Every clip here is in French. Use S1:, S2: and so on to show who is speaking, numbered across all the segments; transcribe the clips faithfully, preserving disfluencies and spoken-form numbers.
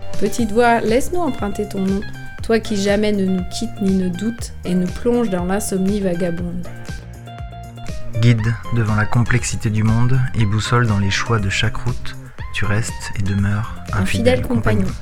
S1: Petite voix, laisse-nous emprunter ton nom, toi qui jamais ne nous quittes ni ne doutes et nous plonge dans l'insomnie vagabonde.
S2: Guide devant la complexité du monde et boussole dans les choix de chaque route, tu restes et demeures un,
S1: un fidèle, fidèle compagnon. compagnon.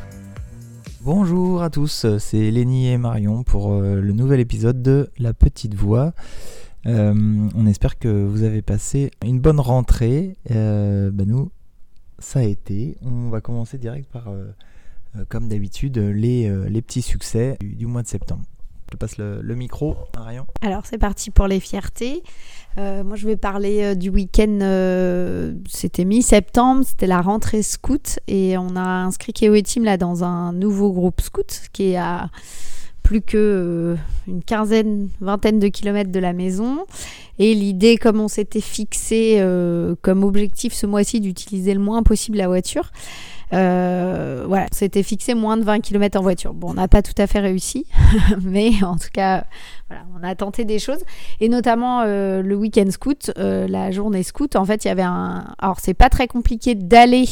S3: Bonjour à tous, c'est Lénie et Marion pour euh, le nouvel épisode de La Petite Voix. Euh, on espère que vous avez passé une bonne rentrée. Euh, ben nous, ça a été. On va commencer direct par, euh, euh, comme d'habitude, les, euh, les petits succès du, du mois de septembre. Je passe le, le micro, Marion.
S4: Alors c'est parti pour les fiertés. Euh, moi je vais parler euh, du week-end, euh, c'était mi-septembre, c'était la rentrée scout et on a inscrit Keoé Team là dans un nouveau groupe scout qui est à plus que euh, une quinzaine, vingtaine de kilomètres de la maison. Et l'idée, comme on s'était fixé euh, comme objectif ce mois-ci d'utiliser le moins possible la voiture, Euh, voilà, c'était fixé moins de vingt kilomètres en voiture. Bon, on n'a pas tout à fait réussi, mais en tout cas, voilà, on a tenté des choses. Et notamment euh, le week-end scout, euh, la journée scout, en fait, il y avait un... Alors, c'est pas très compliqué d'aller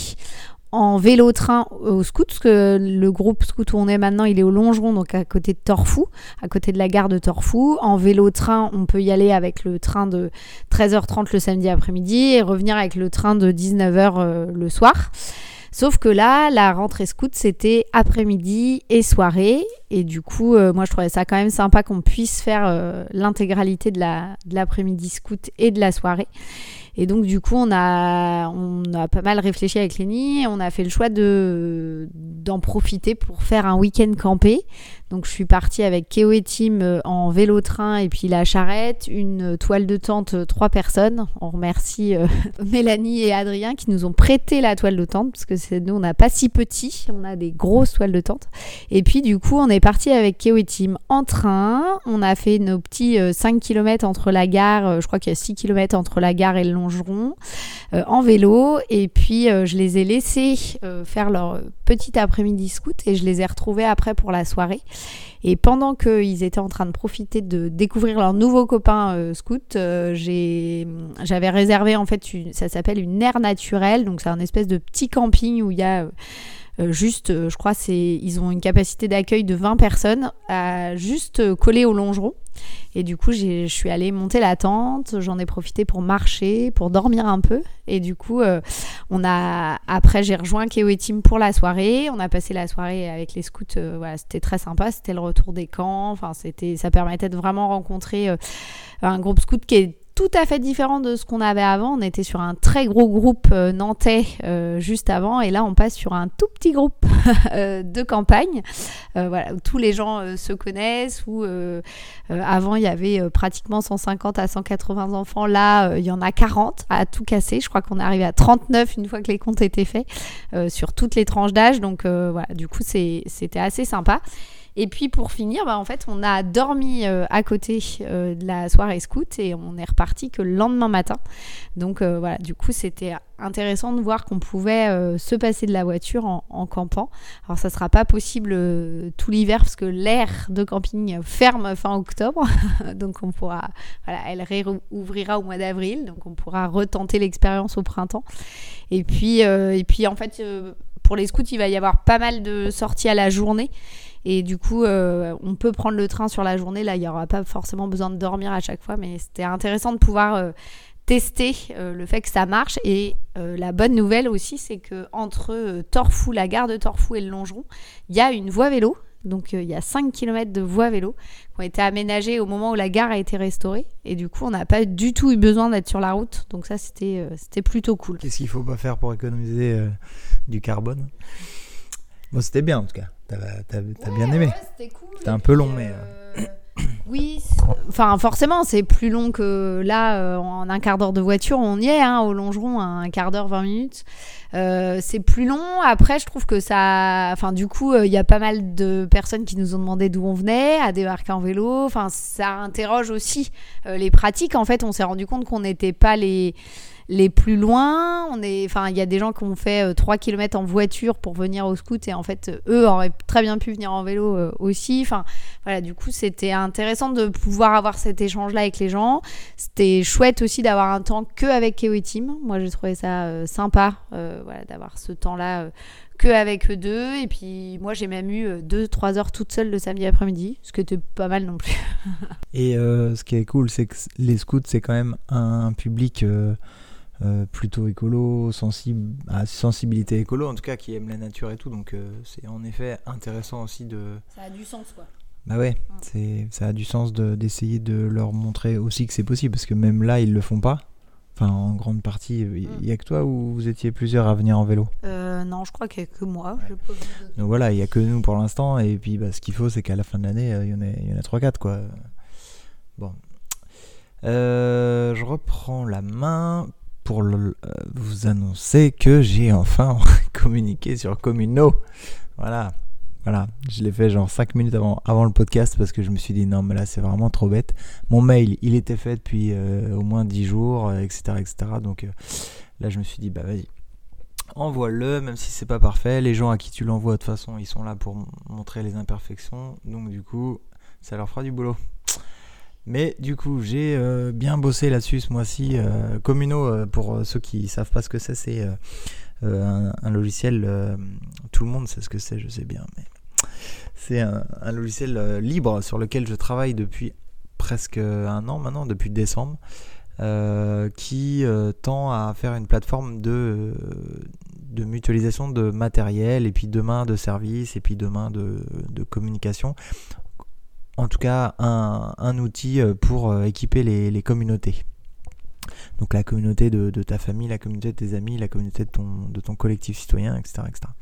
S4: en vélo-train au scout, parce que le groupe scout où on est maintenant, il est au Longeron, donc à côté de Torfou, à côté de la gare de Torfou. En vélo-train, on peut y aller avec le train de treize heures trente le samedi après-midi et revenir avec le train de dix-neuf heures euh, le soir. Sauf que là, la rentrée scout, c'était après-midi et soirée. Et du coup, euh, moi, je trouvais ça quand même sympa qu'on puisse faire euh, l'intégralité de, la, de l'après-midi scout et de la soirée. Et donc, du coup, on a, on a pas mal réfléchi avec Lénie. On a fait le choix de, d'en profiter pour faire un week-end campé. Donc, je suis partie avec Keoé Team en vélo-train et puis la charrette, une toile de tente, trois personnes. On remercie euh, Mélanie et Adrien qui nous ont prêté la toile de tente parce que c'est, nous, on n'a pas si petit. On a des grosses toiles de tente. Et puis, du coup, on est parti avec Keoé Team en train. On a fait nos petits euh, cinq kilomètres entre la gare. Euh, je crois qu'il y a six kilomètres entre la gare et le Longeron euh, en vélo. Et puis, euh, je les ai laissés euh, faire leur petit après-midi scout et je les ai retrouvés après pour la soirée. Et pendant qu'ils étaient en train de profiter de découvrir leurs nouveaux copains euh, scouts, euh, j'ai, j'avais réservé en fait, une, ça s'appelle une aire naturelle, donc c'est un espèce de petit camping où il y a euh, juste, euh, je crois, c'est, ils ont une capacité d'accueil de vingt personnes, à juste euh, collé au Longeron. Et du coup, j'ai, je suis allée monter la tente, j'en ai profité pour marcher, pour dormir un peu. Et du coup, euh, on a, après, j'ai rejoint Keoé Team pour la soirée. On a passé la soirée avec les scouts. Euh, voilà, c'était très sympa. C'était le retour des camps. Enfin, c'était, ça permettait de vraiment rencontrer euh, un groupe scout qui est tout à fait différent de ce qu'on avait avant. On était sur un très gros groupe euh, nantais euh, juste avant et là on passe sur un tout petit groupe euh, de campagne euh, voilà, où tous les gens euh, se connaissent, où euh, euh, avant il y avait euh, pratiquement cent cinquante à cent quatre-vingts enfants, là euh, il y en a quarante à tout casser. Je crois qu'on est arrivé à trente-neuf une fois que les comptes étaient faits euh, sur toutes les tranches d'âge, donc euh, voilà, du coup c'est, c'était assez sympa. Et puis pour finir, bah en fait, on a dormi euh, à côté euh, de la soirée scout et on est reparti que le lendemain matin. Donc euh, voilà, du coup, c'était intéressant de voir qu'on pouvait euh, se passer de la voiture en, en campant. Alors ça sera pas possible euh, tout l'hiver parce que l'aire de camping ferme fin octobre. Donc on pourra, voilà, elle réouvrira au mois d'avril. Donc on pourra retenter l'expérience au printemps. Et puis, euh, et puis en fait, euh, pour les scouts, il va y avoir pas mal de sorties à la journée. Et du coup, euh, on peut prendre le train sur la journée. Là, il n'y aura pas forcément besoin de dormir à chaque fois. Mais c'était intéressant de pouvoir euh, tester euh, le fait que ça marche. Et euh, la bonne nouvelle aussi, c'est qu'entre euh, Torfou, la gare de Torfou et le Longeron, il y a une voie vélo. Donc, euh, il y a cinq kilomètres de voies vélo qui ont été aménagées au moment où la gare a été restaurée. Et du coup, on n'a pas du tout eu besoin d'être sur la route. Donc ça, c'était, euh, c'était plutôt cool.
S3: Qu'est-ce qu'il ne faut pas faire pour économiser euh, du carbone ? Bon, c'était bien en tout cas. T'as, t'as, t'as
S4: ouais,
S3: bien aimé.
S4: Ouais, c'était cool.
S3: C'était un peu long, mais. Euh...
S4: Oui, enfin forcément, c'est plus long que là. Euh, en un quart d'heure de voiture, on y est, hein, au Longeron, un quart d'heure, vingt minutes. Euh, c'est plus long. Après, je trouve que ça. Enfin, du coup, il euh, y a pas mal de personnes qui nous ont demandé d'où on venait, à débarquer en vélo. Enfin, ça interroge aussi euh, les pratiques. En fait, on s'est rendu compte qu'on n'était pas les. les plus loin. On est, enfin, il y a des gens qui ont fait euh, trois kilomètres en voiture pour venir au scout et en fait, euh, eux auraient très bien pu venir en vélo euh, aussi. Enfin, voilà, du coup, c'était intéressant de pouvoir avoir cet échange-là avec les gens. C'était chouette aussi d'avoir un temps que avec Keoé Team. Moi, j'ai trouvé ça euh, sympa, euh, voilà, d'avoir ce temps-là euh, que avec eux deux. Et puis, moi, j'ai même eu deux trois heures toute seule le samedi après-midi, ce qui était pas mal non plus.
S3: Et euh, ce qui est cool, c'est que les scouts, c'est quand même un public euh, euh, plutôt écolo, sensible, à sensibilité écolo, en tout cas, qui aime la nature et tout. Donc, euh, c'est en effet intéressant aussi de...
S4: Ça a du sens, quoi.
S3: Bah ouais, mmh. c'est, ça a du sens de, d'essayer de leur montrer aussi que c'est possible, parce que même là, ils le font pas. Enfin, en grande partie, il mmh. y a que toi ou vous étiez plusieurs à venir en vélo ?
S4: euh, Non, je crois qu'il y a que moi.
S3: Ouais. Donc voilà, il y a que nous pour l'instant, et puis bah, ce qu'il faut, c'est qu'à la fin de l'année, il y en a, il y en a trois quatre, quoi. Bon. Euh, je reprends la main pour le, euh, vous annoncer que j'ai enfin communiqué sur Communo. Voilà. Voilà, je l'ai fait genre cinq minutes avant, avant le podcast parce que je me suis dit non mais là c'est vraiment trop bête. Mon mail il était fait depuis euh, au moins dix jours, euh, et cetera et cetera. Donc euh, là je me suis dit bah vas-y, envoie-le même si c'est pas parfait. Les gens à qui tu l'envoies de toute façon ils sont là pour m- montrer les imperfections. Donc du coup ça leur fera du boulot. Mais du coup j'ai euh, bien bossé là-dessus ce mois-ci. Euh, Communo, euh, pour ceux qui savent pas ce que c'est, c'est... Euh, Euh, un, un logiciel, euh, tout le monde sait ce que c'est, je sais bien, mais c'est un, un logiciel euh, libre sur lequel je travaille depuis presque un an maintenant, depuis décembre, euh, qui euh, tend à faire une plateforme de, de mutualisation de matériel et puis demain de services et puis demain de, de communication. En tout cas, un, un outil pour équiper les, les communautés. Donc la communauté de, de ta famille, la communauté de tes amis, la communauté de ton, de ton collectif citoyen, et cetera et cetera.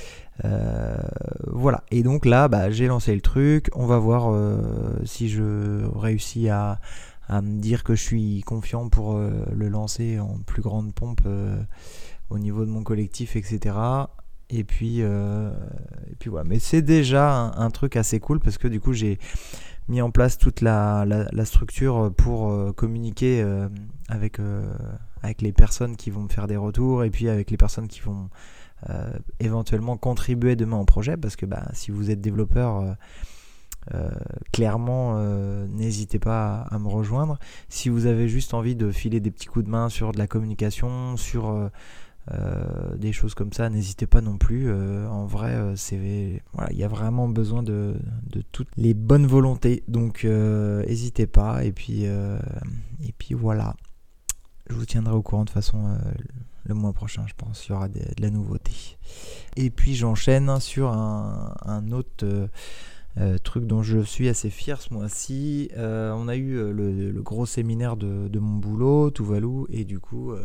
S3: Euh, voilà, et donc là bah, j'ai lancé le truc, on va voir euh, si je réussis à, à me dire que je suis confiant pour euh, le lancer en plus grande pompe euh, au niveau de mon collectif, et cetera. Et puis, euh, et puis voilà, mais c'est déjà un, un truc assez cool parce que du coup j'ai mis en place toute la, la, la structure pour euh, communiquer euh, avec, euh, avec les personnes qui vont me faire des retours et puis avec les personnes qui vont euh, éventuellement contribuer demain au projet, parce que bah, si vous êtes développeur, euh, euh, clairement euh, n'hésitez pas à, à me rejoindre. Si vous avez juste envie de filer des petits coups de main sur de la communication, sur euh, Euh, des choses comme ça, n'hésitez pas non plus. Euh, en vrai, euh, c'est voilà, il y a vraiment besoin de, de toutes les bonnes volontés. Donc, euh, n'hésitez pas. Et puis, euh, et puis voilà. Je vous tiendrai au courant de toute façon euh, le mois prochain, je pense. Il y aura de, de la nouveauté. Et puis, j'enchaîne sur un, un autre euh, euh, truc dont je suis assez fier ce mois-ci. Euh, on a eu euh, le, le gros séminaire de, de mon boulot, Tuvalu, et du coup. Euh,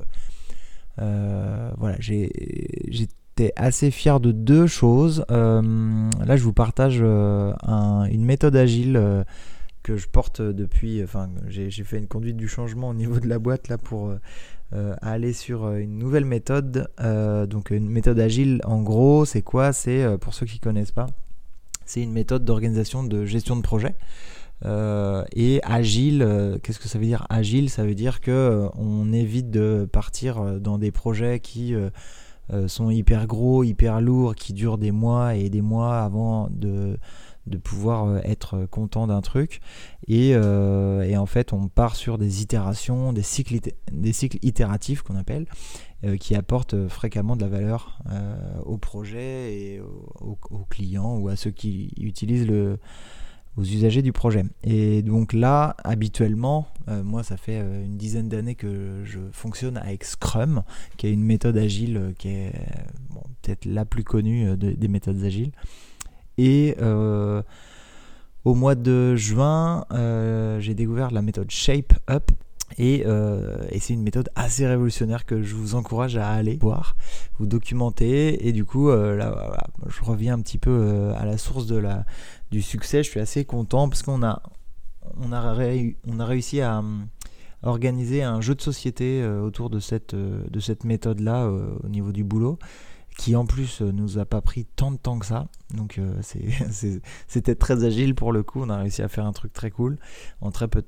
S3: Euh, voilà, j'ai, j'étais assez fier de deux choses. Euh, là, je vous partage euh, un, une méthode agile euh, que je porte depuis. Enfin, j'ai, j'ai fait une conduite du changement au niveau de la boîte là pour euh, aller sur une nouvelle méthode. Euh, donc, une méthode agile, en gros, c'est quoi ? C'est, pour ceux qui connaissent pas, c'est une méthode d'organisation de gestion de projet. Euh, et agile, euh, qu'est-ce que ça veut dire agile ? Ça veut dire que euh, on évite de partir dans des projets qui euh, euh, sont hyper gros, hyper lourds, qui durent des mois et des mois avant de, de pouvoir euh, être content d'un truc. Et, euh, et en fait, on part sur des itérations, des cycles, des cycles itératifs qu'on appelle, euh, qui apportent fréquemment de la valeur euh, au projet et aux, aux clients ou à ceux qui utilisent le aux usagers du projet. Et donc là, habituellement, euh, moi ça fait euh, une dizaine d'années que je fonctionne avec Scrum, qui est une méthode agile euh, qui est bon, peut-être la plus connue euh, de, des méthodes agiles. Et euh, au mois de juin, euh, j'ai découvert la méthode Shape Up. Et, euh, et c'est une méthode assez révolutionnaire que je vous encourage à aller voir, vous documenter. Et du coup, euh, là, voilà, je reviens un petit peu euh, à la source de la, du succès. Je suis assez content parce qu'on a, on a, ré, on a réussi à, à organiser un jeu de société euh, autour de cette, euh, de cette méthode-là euh, au niveau du boulot, qui en plus euh, nous a pas pris tant de temps que ça. Donc euh, c'est, c'est, c'était très agile pour le coup. On a réussi à faire un truc très cool en très peu de temps.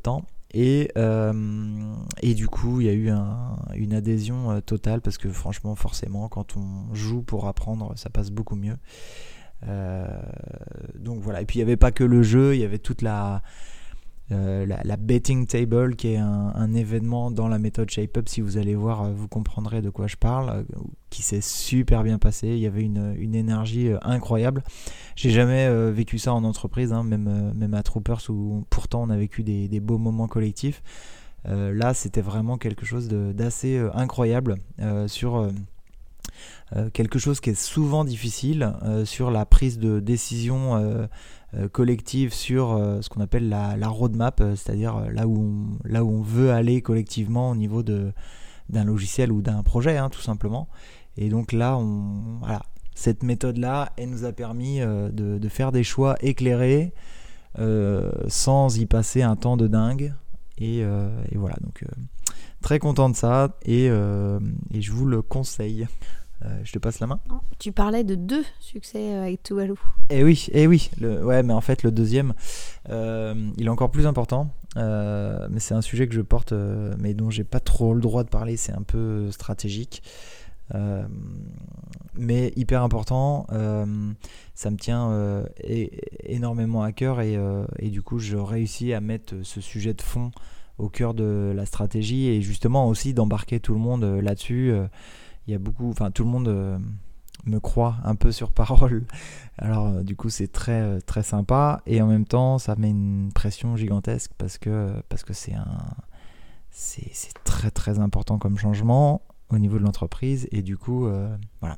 S3: Et, euh, et du coup, il y a eu un, une adhésion euh, totale parce que franchement, forcément, quand on joue pour apprendre, ça passe beaucoup mieux. Euh, donc voilà. Et puis il n'y avait pas que le jeu, il y avait toute la, euh, la, la betting table qui est un, un événement dans la méthode ShapeUp. Si vous allez voir, vous comprendrez de quoi je parle, euh, qui s'est super bien passé. Il y avait une, une énergie euh, incroyable. J'ai jamais euh, vécu ça en entreprise, hein, même, euh, même à Troopers où pourtant on a vécu des, des beaux moments collectifs. Euh, là, c'était vraiment quelque chose de, d'assez euh, incroyable euh, sur euh, euh, quelque chose qui est souvent difficile, euh, sur la prise de décision euh, euh, collective, sur euh, ce qu'on appelle la, la roadmap, euh, c'est-à-dire euh, là, où on, là où on veut aller collectivement au niveau de, d'un logiciel ou d'un projet, hein, tout simplement. Et donc là, on, voilà, cette méthode-là, elle nous a permis euh, de, de faire des choix éclairés euh, sans y passer un temps de dingue. Et, euh, et voilà, donc euh, très content de ça et, euh, et je vous le conseille. Euh, je te passe la main.
S4: Tu parlais de deux succès avec Tuvalu.
S3: Eh oui, eh oui. Le, ouais, mais en fait, le deuxième, euh, il est encore plus important. Euh, mais c'est un sujet que je porte, euh, mais dont j'ai pas trop le droit de parler. C'est un peu stratégique. Euh, mais hyper important, euh, ça me tient euh, é- énormément à cœur et, euh, et du coup je réussis à mettre ce sujet de fond au cœur de la stratégie et justement aussi d'embarquer tout le monde euh, là-dessus. Euh, il y a beaucoup, enfin tout le monde euh, me croit un peu sur parole, alors euh, du coup c'est très très sympa et en même temps ça met une pression gigantesque parce que parce que c'est un c'est, c'est très très important comme changement au niveau de l'entreprise et du coup euh, voilà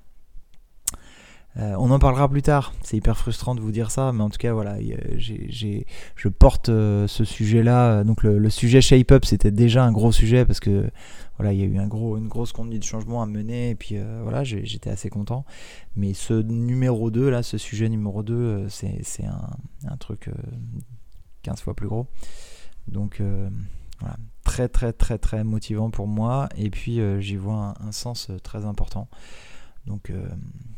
S3: euh, on en parlera plus tard, c'est hyper frustrant de vous dire ça mais en tout cas voilà j'ai, j'ai, je porte euh, ce sujet là donc le, le sujet ShapeUp c'était déjà un gros sujet parce que voilà il y a eu un gros, une grosse conduite de changement à mener et puis euh, voilà j'ai, j'étais assez content mais ce numéro deux là ce sujet numéro deux euh, c'est, c'est un, un truc euh, quinze fois plus gros donc euh, voilà très très très très motivant pour moi et puis euh, j'y vois un, un sens euh, très important donc euh,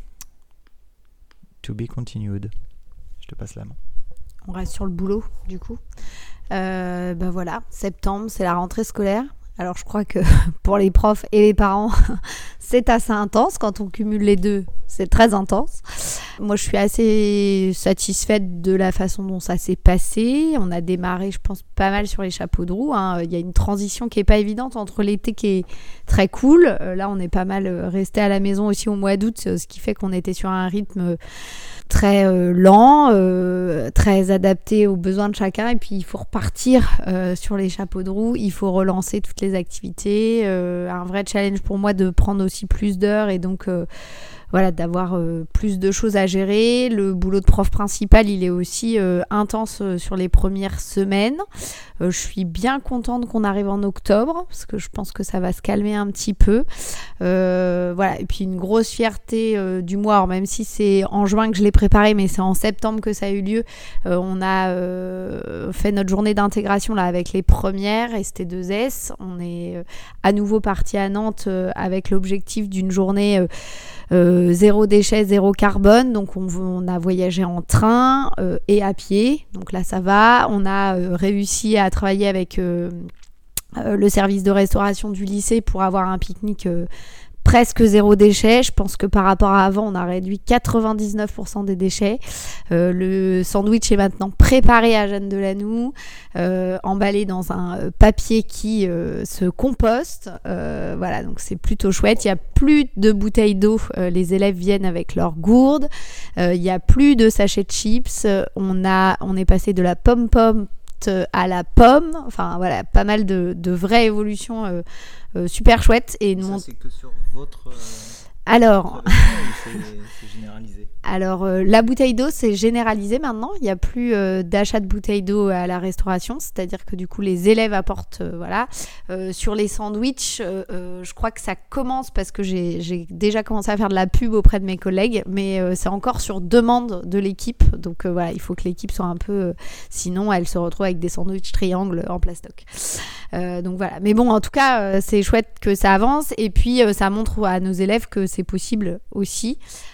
S3: to be continued. Je te passe la main.
S4: On reste sur le boulot du coup. Euh, ben voilà, septembre c'est la rentrée scolaire. Alors je crois que pour les profs et les parents c'est assez intense quand on cumule les deux, c'est très intense. Moi je suis assez satisfaite de la façon dont ça s'est passé. On a démarré je pense pas mal sur les chapeaux de roue, hein. Il y a une transition qui est pas évidente entre l'été qui est très cool. Euh, là on est pas mal resté à la maison aussi au mois d'août, ce qui fait qu'on était sur un rythme très euh, lent, euh, très adapté aux besoins de chacun et puis il faut repartir euh, sur les chapeaux de roue, il faut relancer toutes les activités, euh, un vrai challenge pour moi de prendre aussi plus d'heures et donc euh, voilà, d'avoir euh, plus de choses à gérer. Le boulot de prof principal, il est aussi euh, intense euh, sur les premières semaines. Euh, je suis bien contente qu'on arrive en octobre, parce que je pense que ça va se calmer un petit peu. Euh, voilà, et puis une grosse fierté euh, du mois, alors même si c'est en juin que je l'ai préparé, mais c'est en septembre que ça a eu lieu. Euh, on a euh, fait notre journée d'intégration là avec les premières S T deux S. On est euh, à nouveau parti à Nantes euh, avec l'objectif d'une journée euh, Euh, zéro déchet, zéro carbone, donc on, on a voyagé en train euh, et à pied, donc là ça va. On a euh, réussi à travailler avec euh, euh, le service de restauration du lycée pour avoir un pique-nique euh, presque zéro déchet. Je pense que par rapport à avant, on a réduit quatre-vingt-dix-neuf pour cent des déchets. Euh, le sandwich est maintenant préparé à Jeanne Delanou, euh, emballé dans un euh, papier qui euh, se composte. Euh, voilà, donc c'est plutôt chouette. Il n'y a plus de bouteilles d'eau. Euh, les élèves viennent avec leurs gourdes. Euh, il n'y a plus de sachets de chips. Euh, on, a, on est passé de la pomme-pomme à la pomme, enfin voilà, pas mal de, de vraies évolutions euh, euh, super chouettes. Et
S3: ça,
S4: mon...
S3: c'est que sur votre... Euh...
S4: Alors,
S3: c'est, c'est généralisé.
S4: Alors euh, la bouteille d'eau c'est généralisé maintenant, il n'y a plus euh, d'achat de bouteilles d'eau à la restauration, c'est-à-dire que du coup les élèves apportent, euh, voilà. Euh, sur les sandwichs, euh, euh, je crois que ça commence parce que j'ai, j'ai déjà commencé à faire de la pub auprès de mes collègues, mais euh, c'est encore sur demande de l'équipe, donc euh, voilà, il faut que l'équipe soit un peu, euh, sinon elle se retrouve avec des sandwichs triangles en plastoc. Euh, donc voilà, mais bon en tout cas euh, c'est chouette que ça avance et puis euh, ça montre à nos élèves que c'est possible aussi.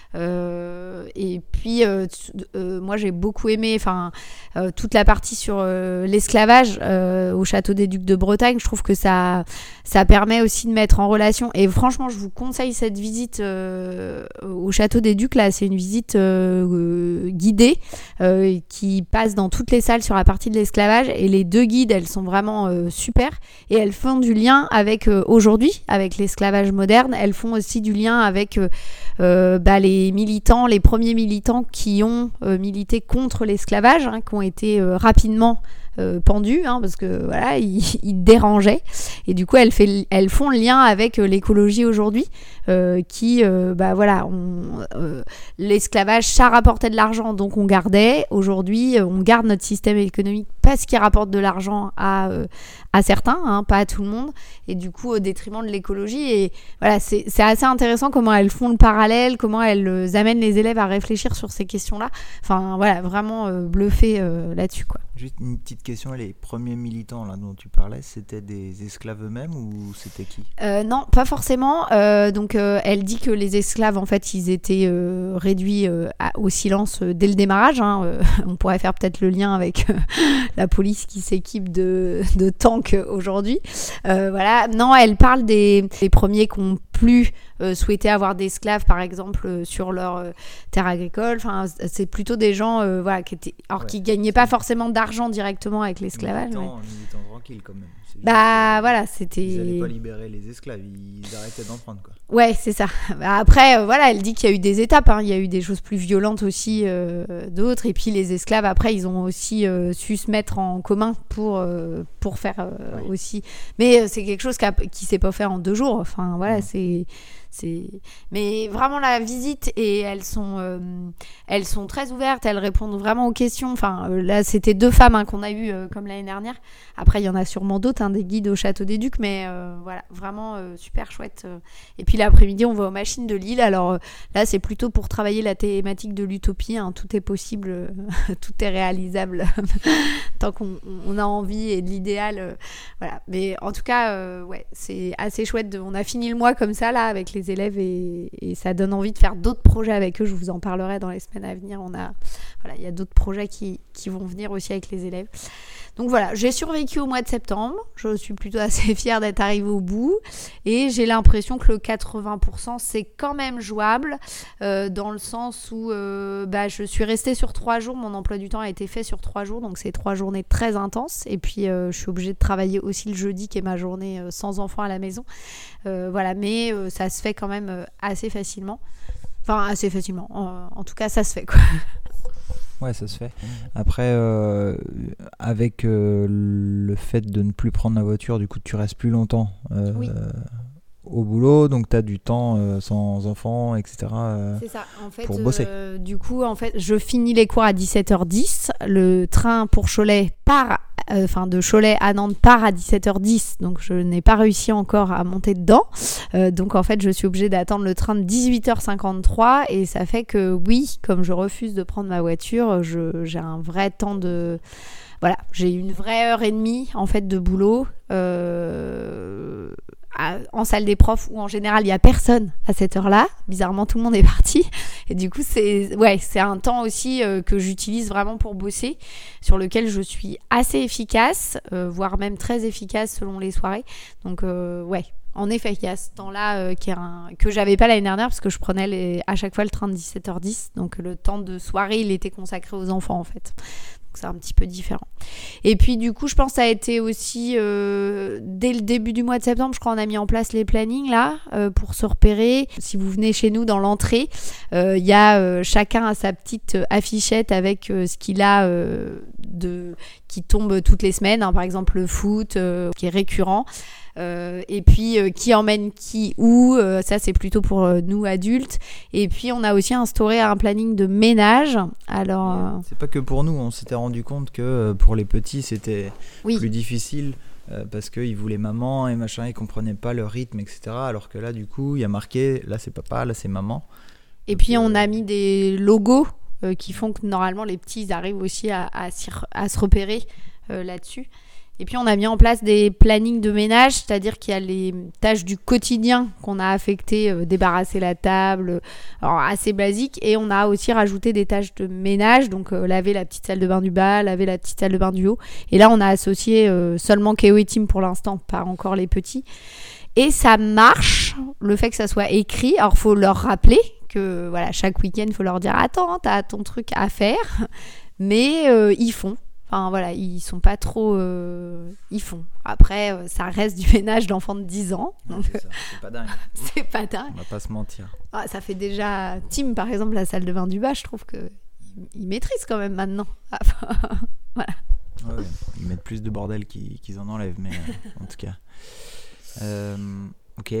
S4: Euh, et puis, euh, euh, moi, j'ai beaucoup aimé enfin, euh, toute la partie sur euh, l'esclavage euh, au Château des Ducs de Bretagne. Je trouve que ça, ça permet aussi de mettre en relation. Et franchement, je vous conseille cette visite euh, au Château des Ducs. Là, c'est une visite euh, euh, guidée euh, qui passe dans toutes les salles sur la partie de l'esclavage. Et les deux guides, elles sont vraiment euh, super. Et elles font du lien avec euh, aujourd'hui, avec l'esclavage moderne. Elles font aussi du lien avec euh, euh, bah, les militants, les premiers militants qui ont euh, milité contre l'esclavage, hein, qui ont été euh, rapidement euh, pendus, hein, parce que voilà, ils, ils dérangeaient. Et du coup, elles, fait, elles font le lien avec euh, l'écologie aujourd'hui, euh, qui, euh, bah voilà, on, euh, l'esclavage, ça rapportait de l'argent, donc on gardait. Aujourd'hui, euh, on garde notre système économique parce qu'il rapporte de l'argent à, euh, à certains, hein, pas à tout le monde, et du coup au détriment de l'écologie. Et voilà, c'est, c'est assez intéressant comment elles font le parallèle, comment elles euh, amènent les élèves à réfléchir sur ces questions-là. Enfin voilà, vraiment euh, bluffé euh, là-dessus, quoi.
S3: Juste une petite question, les premiers militants là dont tu parlais, c'était des esclaves eux-mêmes ou c'était qui ?
S4: euh, Non, pas forcément. Euh, donc euh, elle dit que les esclaves, en fait, ils étaient euh, réduits euh, à, au silence euh, dès le démarrage. Hein. Euh, on pourrait faire peut-être le lien avec euh, la police qui s'équipe de, de tanks aujourd'hui. Euh, voilà. Non, elle parle des, des premiers qui ont plus euh, souhaité avoir d'esclaves, par exemple, euh, sur leur euh, terre agricole. Enfin, c'est plutôt des gens euh, voilà, qui étaient, alors ouais, qui gagnaient pas forcément d'argent directement avec l'esclavage.
S3: Militants,
S4: mais...
S3: militants tranquilles quand même. C'est
S4: bah
S3: juste,
S4: voilà, c'était.
S3: Ils n'allaient pas libérer les esclaves, ils arrêtaient d'en prendre, quoi.
S4: Ouais, c'est ça. Après, euh, voilà, elle dit qu'il y a eu des étapes. Hein. Il y a eu des choses plus violentes aussi, euh, d'autres. Et puis les esclaves, après, ils ont aussi euh, su se mettre en commun pour euh, pour faire euh, oui. aussi. Mais euh, c'est quelque chose qui a, qui s'est pas fait en deux jours. Enfin voilà, mmh. c'est. C'est... Mais vraiment la visite, et elles sont, euh, elles sont très ouvertes, elles répondent vraiment aux questions. Enfin, euh, là, c'était deux femmes hein, qu'on a eues euh, comme l'année dernière. Après, il y en a sûrement d'autres, hein, des guides au Château des Ducs, mais euh, voilà, vraiment euh, super chouette. Et puis l'après-midi, on va aux machines de Lille. Alors euh, là, c'est plutôt pour travailler la thématique de l'utopie. Hein. Tout est possible, euh, tout est réalisable tant qu'on on a envie et de l'idéal. Euh, voilà. Mais en tout cas, euh, ouais, c'est assez chouette. De... On a fini le mois comme ça, là, avec les élèves, et, et ça donne envie de faire d'autres projets avec eux. Je vous en parlerai dans les semaines à venir. On a, voilà, il y a d'autres projets qui, qui vont venir aussi avec les élèves. Donc voilà, j'ai survécu au mois de septembre. Je suis plutôt assez fière d'être arrivée au bout, et j'ai l'impression que le quatre-vingts pour cent c'est quand même jouable, euh, dans le sens où euh, bah, je suis restée sur trois jours. Mon emploi du temps a été fait sur trois jours, donc c'est trois journées très intenses. Et puis euh, je suis obligée de travailler aussi le jeudi, qui est ma journée euh, sans enfants à la maison. Euh, voilà, mais euh, ça se fait quand même euh, assez facilement. Enfin, assez facilement. En, en tout cas, ça se fait, quoi.
S3: Ouais, ça se fait. Après, euh, avec euh, le fait de ne plus prendre la voiture, du coup, tu restes plus longtemps euh,
S4: oui.
S3: au boulot, donc tu as du temps euh, sans enfants, et cetera. Euh,
S4: C'est ça. En fait,
S3: pour bosser.
S4: Euh, du coup, en fait, je finis les cours à dix-sept heures dix. Le train pour Cholet part, euh, enfin de Cholet à Nantes part à dix-sept heures dix. Donc, je n'ai pas réussi encore à monter dedans. Euh, donc, en fait, je suis obligée d'attendre le train de dix-huit heures cinquante-trois, et ça fait que oui, comme je refuse de prendre ma voiture, je, j'ai un vrai temps de... Voilà, j'ai une vraie heure et demie en fait de boulot euh, à, en salle des profs, où en général il y a personne à cette heure-là. Bizarrement, tout le monde est parti, et du coup c'est ouais c'est un temps aussi euh, que j'utilise vraiment pour bosser, sur lequel je suis assez efficace, euh, voire même très efficace selon les soirées. Donc euh, ouais. En effet, il y a ce temps-là euh, qui est un... que j'avais pas l'année dernière, parce que je prenais les... à chaque fois le train de dix-sept heures dix. Donc le temps de soirée, il était consacré aux enfants en fait. Donc c'est un petit peu différent. Et puis du coup, je pense que ça a été aussi euh, dès le début du mois de septembre, je crois, on a mis en place les plannings là euh, pour se repérer. Si vous venez chez nous dans l'entrée, il euh, y a euh, chacun a sa petite affichette avec euh, ce qu'il a euh, de qui tombe toutes les semaines. Hein, par exemple le foot euh, qui est récurrent. Euh, et puis euh, qui emmène qui où, euh, ça c'est plutôt pour euh, nous adultes. Et puis on a aussi instauré un planning de ménage. Alors euh...
S3: c'est pas que pour nous, on s'était rendu compte que euh, pour les petits c'était oui. plus difficile euh, parce qu'ils voulaient maman et machin, ils comprenaient pas leur rythme, etc. Alors que là du coup il y a marqué là c'est papa, là c'est maman.
S4: Et donc, puis on euh... a mis des logos euh, qui font que normalement les petits ils arrivent aussi à, à, à se repérer euh, là-dessus. Et puis on a mis en place des plannings de ménage, c'est-à-dire qu'il y a les tâches du quotidien qu'on a affectées, euh, débarrasser la table, alors assez basique, et on a aussi rajouté des tâches de ménage, donc euh, laver la petite salle de bain du bas, laver la petite salle de bain du haut. Et là on a associé euh, seulement Kéo et Tim pour l'instant, pas encore les petits. Et ça marche, le fait que ça soit écrit. Alors, il faut leur rappeler que voilà, chaque week-end, il faut leur dire « Attends, t'as ton truc à faire ». Mais euh, ils font. Enfin, voilà, ils sont pas trop... Euh, ils font. Après, euh, ça reste du ménage d'enfants de dix ans. Donc,
S3: c'est, ça, c'est pas dingue.
S4: c'est pas dingue.
S3: On va pas se mentir.
S4: Ah, ça fait déjà... Tim, par exemple, la salle de bain du bas, je trouve qu'il il maîtrise quand même maintenant. Voilà.
S3: Ouais, ils mettent plus de bordel qu'ils, qu'ils en enlèvent, mais euh, en tout cas... Euh, ok.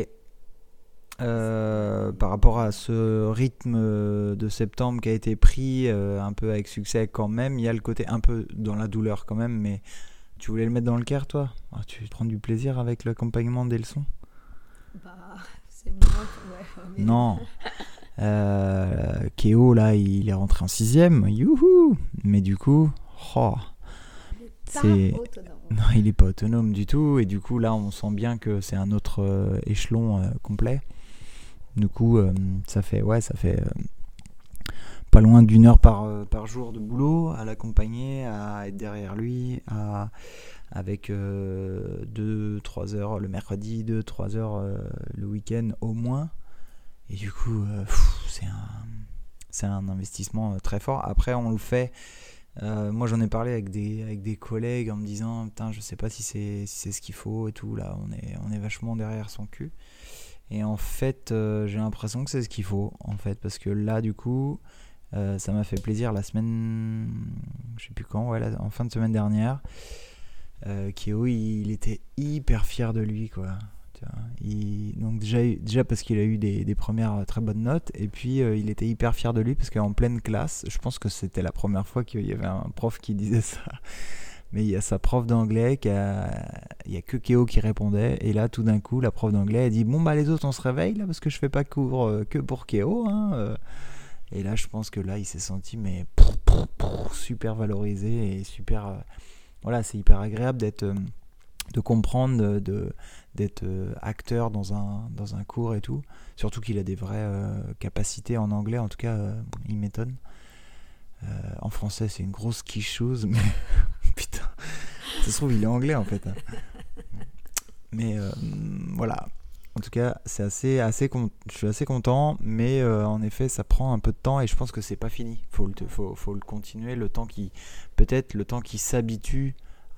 S3: Euh, par rapport à ce rythme de septembre qui a été pris euh, un peu avec succès quand même, il y a le côté un peu dans la douleur quand même, mais tu voulais le mettre dans le cœur toi? Ah, tu prends du plaisir avec l'accompagnement des leçons?
S4: Bah, c'est moi ouais, mais...
S3: Non. euh, Kéo là, il est rentré en sixième, youhou. Mais du coup, oh, c'est... Autonome. Non, il n'est pas autonome du tout, et du coup là on sent bien que c'est un autre euh, échelon euh, complet. Du coup euh, ça fait ouais ça fait euh, pas loin d'une heure par, euh, par jour de boulot à l'accompagner, à être derrière lui, à, avec euh, deux trois heures le mercredi, deux trois heures euh, le week-end au moins. Et du coup euh, pff, c'est un c'est un investissement euh, très fort. Après on le fait. Euh, moi j'en ai parlé avec des, avec des collègues en me disant putain je sais pas si c'est, si c'est ce qu'il faut et tout, là on est, on est vachement derrière son cul, et en fait euh, j'ai l'impression que c'est ce qu'il faut en fait, parce que là du coup euh, ça m'a fait plaisir la semaine, je sais plus quand, ouais, là, en fin de semaine dernière, euh, Kéo il, il était hyper fier de lui quoi. Il, donc déjà, déjà parce qu'il a eu des, des premières très bonnes notes, et puis euh, il était hyper fier de lui parce qu'en pleine classe, je pense que c'était la première fois qu'il y avait un prof qui disait ça, mais il y a sa prof d'anglais qui a, il y a que Kéo qui répondait, et là tout d'un coup la prof d'anglais a dit bon bah les autres on se réveille là parce que je fais pas cours euh, que pour Kéo hein, euh. Et là je pense que là il s'est senti mais pouf, pouf, pouf, super valorisé et super euh, voilà, c'est hyper agréable d'être euh, de comprendre, de, de, d'être euh, acteur dans un, dans un cours et tout. Surtout qu'il a des vraies euh, capacités en anglais, en tout cas, euh, il m'étonne. Euh, en français, c'est une grosse quicheuse, mais putain, ça se trouve, il est anglais en fait. Hein. Mais euh, voilà, en tout cas, c'est assez, assez con- je suis assez content, mais euh, en effet, ça prend un peu de temps et je pense que c'est pas fini. Faut le, faut, faut le continuer, le temps qui, peut-être le temps qui s'habitue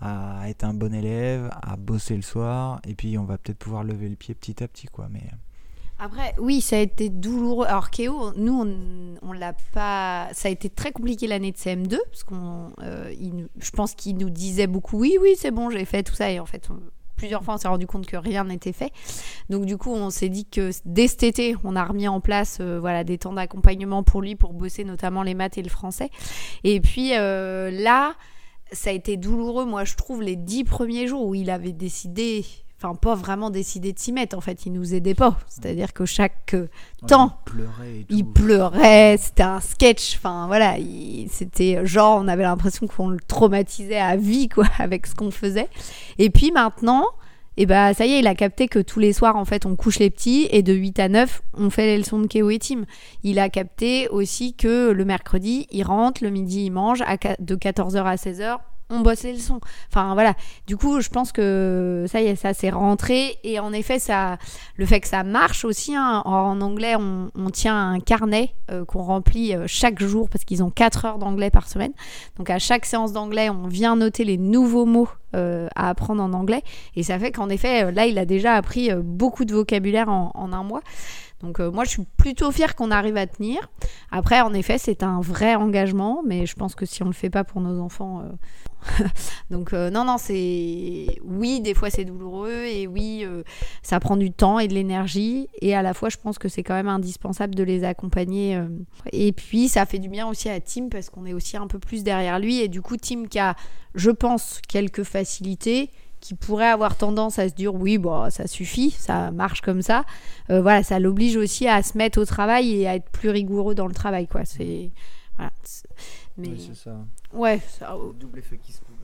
S3: à être un bon élève, à bosser le soir, et puis on va peut-être pouvoir lever le pied petit à petit, quoi. Mais
S4: après, oui, ça a été douloureux. Alors Kéo, nous, on, on l'a pas. Ça a été très compliqué l'année de C M deux, parce qu'on, euh, il, je pense qu'il nous disait beaucoup, oui, oui, c'est bon, j'ai fait tout ça, et en fait, on, plusieurs fois, on s'est rendu compte que rien n'était fait. Donc du coup, on s'est dit que dès cet été, on a remis en place, euh, voilà, des temps d'accompagnement pour lui, pour bosser notamment les maths et le français. Et puis euh, là. Ça a été douloureux, moi je trouve, les dix premiers jours où il avait décidé, enfin pas vraiment décidé de s'y mettre, en fait, il nous aidait pas. C'est-à-dire que chaque euh, ouais, temps,
S3: il pleurait, et tout.
S4: il pleurait, c'était un sketch, enfin voilà, il, c'était genre, on avait l'impression qu'on le traumatisait à vie, quoi, avec ce qu'on faisait. Et puis maintenant, et bah ça y est, il a capté que tous les soirs, en fait, on couche les petits, et de huit à neuf, on fait les leçons de Kéo et Tim. Il a capté aussi que le mercredi, il rentre, le midi, il mange, à, de quatorze heures à seize heures, on bosse les leçons. Enfin voilà, du coup je pense que ça y est, ça s'est rentré, et en effet ça, le fait que ça marche aussi, hein, en anglais on, on tient un carnet euh, qu'on remplit euh, chaque jour, parce qu'ils ont quatre heures d'anglais par semaine, donc à chaque séance d'anglais on vient noter les nouveaux mots euh, à apprendre en anglais, et ça fait qu'en effet euh, là il a déjà appris euh, beaucoup de vocabulaire en, en un mois. Donc euh, moi je suis plutôt fière qu'on arrive à tenir. Après en effet c'est un vrai engagement, mais je pense que si on le fait pas pour nos enfants euh... donc euh, non non c'est oui, des fois c'est douloureux, et oui euh, ça prend du temps et de l'énergie, et à la fois je pense que c'est quand même indispensable de les accompagner, euh... et puis ça fait du bien aussi à Tim parce qu'on est aussi un peu plus derrière lui, et du coup Tim qui a, je pense, quelques facilités, qui pourrait avoir tendance à se dire oui bon ça suffit, ça marche comme ça, euh, voilà, ça l'oblige aussi à se mettre au travail et à être plus rigoureux dans le travail, quoi. C'est voilà, c'est... mais
S3: oui, c'est ça.
S4: ouais, ça...
S3: Le double effet qui se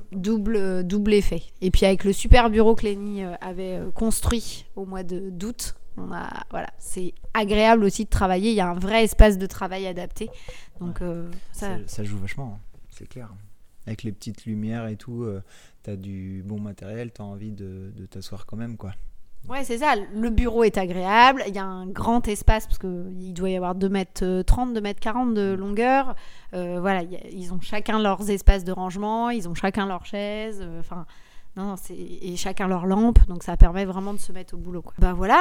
S4: double, double effet. Et puis avec le super bureau que Lénie avait construit au mois de, d'août, on a, voilà, c'est agréable aussi de travailler. Il y a un vrai espace de travail adapté. Donc,
S3: ouais.
S4: euh, ça...
S3: ça... ça joue vachement, c'est clair. Avec les petites lumières et tout, euh, t'as du bon matériel, t'as envie de, de t'asseoir quand même, quoi.
S4: Ouais, c'est ça. Le bureau est agréable. Il y a un grand espace parce qu'il doit y avoir deux mètres trente, deux mètres quarante de longueur. Euh, voilà, y a, ils ont chacun leurs espaces de rangement, ils ont chacun leurs chaises. Enfin, euh, non, non, c'est et chacun leur lampe. Donc ça permet vraiment de se mettre au boulot, quoi. Bah voilà.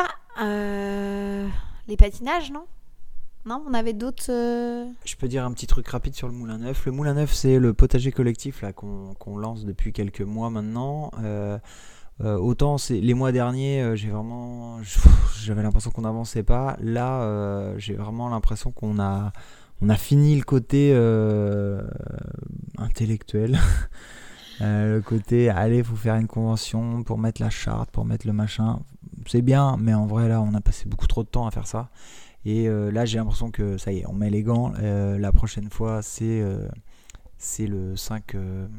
S4: Euh, les patinages, non ? Non, on avait d'autres. Euh...
S3: Je peux dire un petit truc rapide sur le Moulin Neuf. Le Moulin Neuf, c'est le potager collectif là qu'on, qu'on lance depuis quelques mois maintenant. Euh, Euh, autant c'est, les mois derniers euh, j'ai vraiment j'avais l'impression qu'on n'avançait pas. Là euh, j'ai vraiment l'impression qu'on a on a fini le côté euh, intellectuel. euh, le côté allez faut faire une convention pour mettre la charte, pour mettre le machin, c'est bien, mais en vrai là on a passé beaucoup trop de temps à faire ça. Et euh, là j'ai l'impression que ça y est, on met les gants. Euh, la prochaine fois c'est euh, c'est le cinq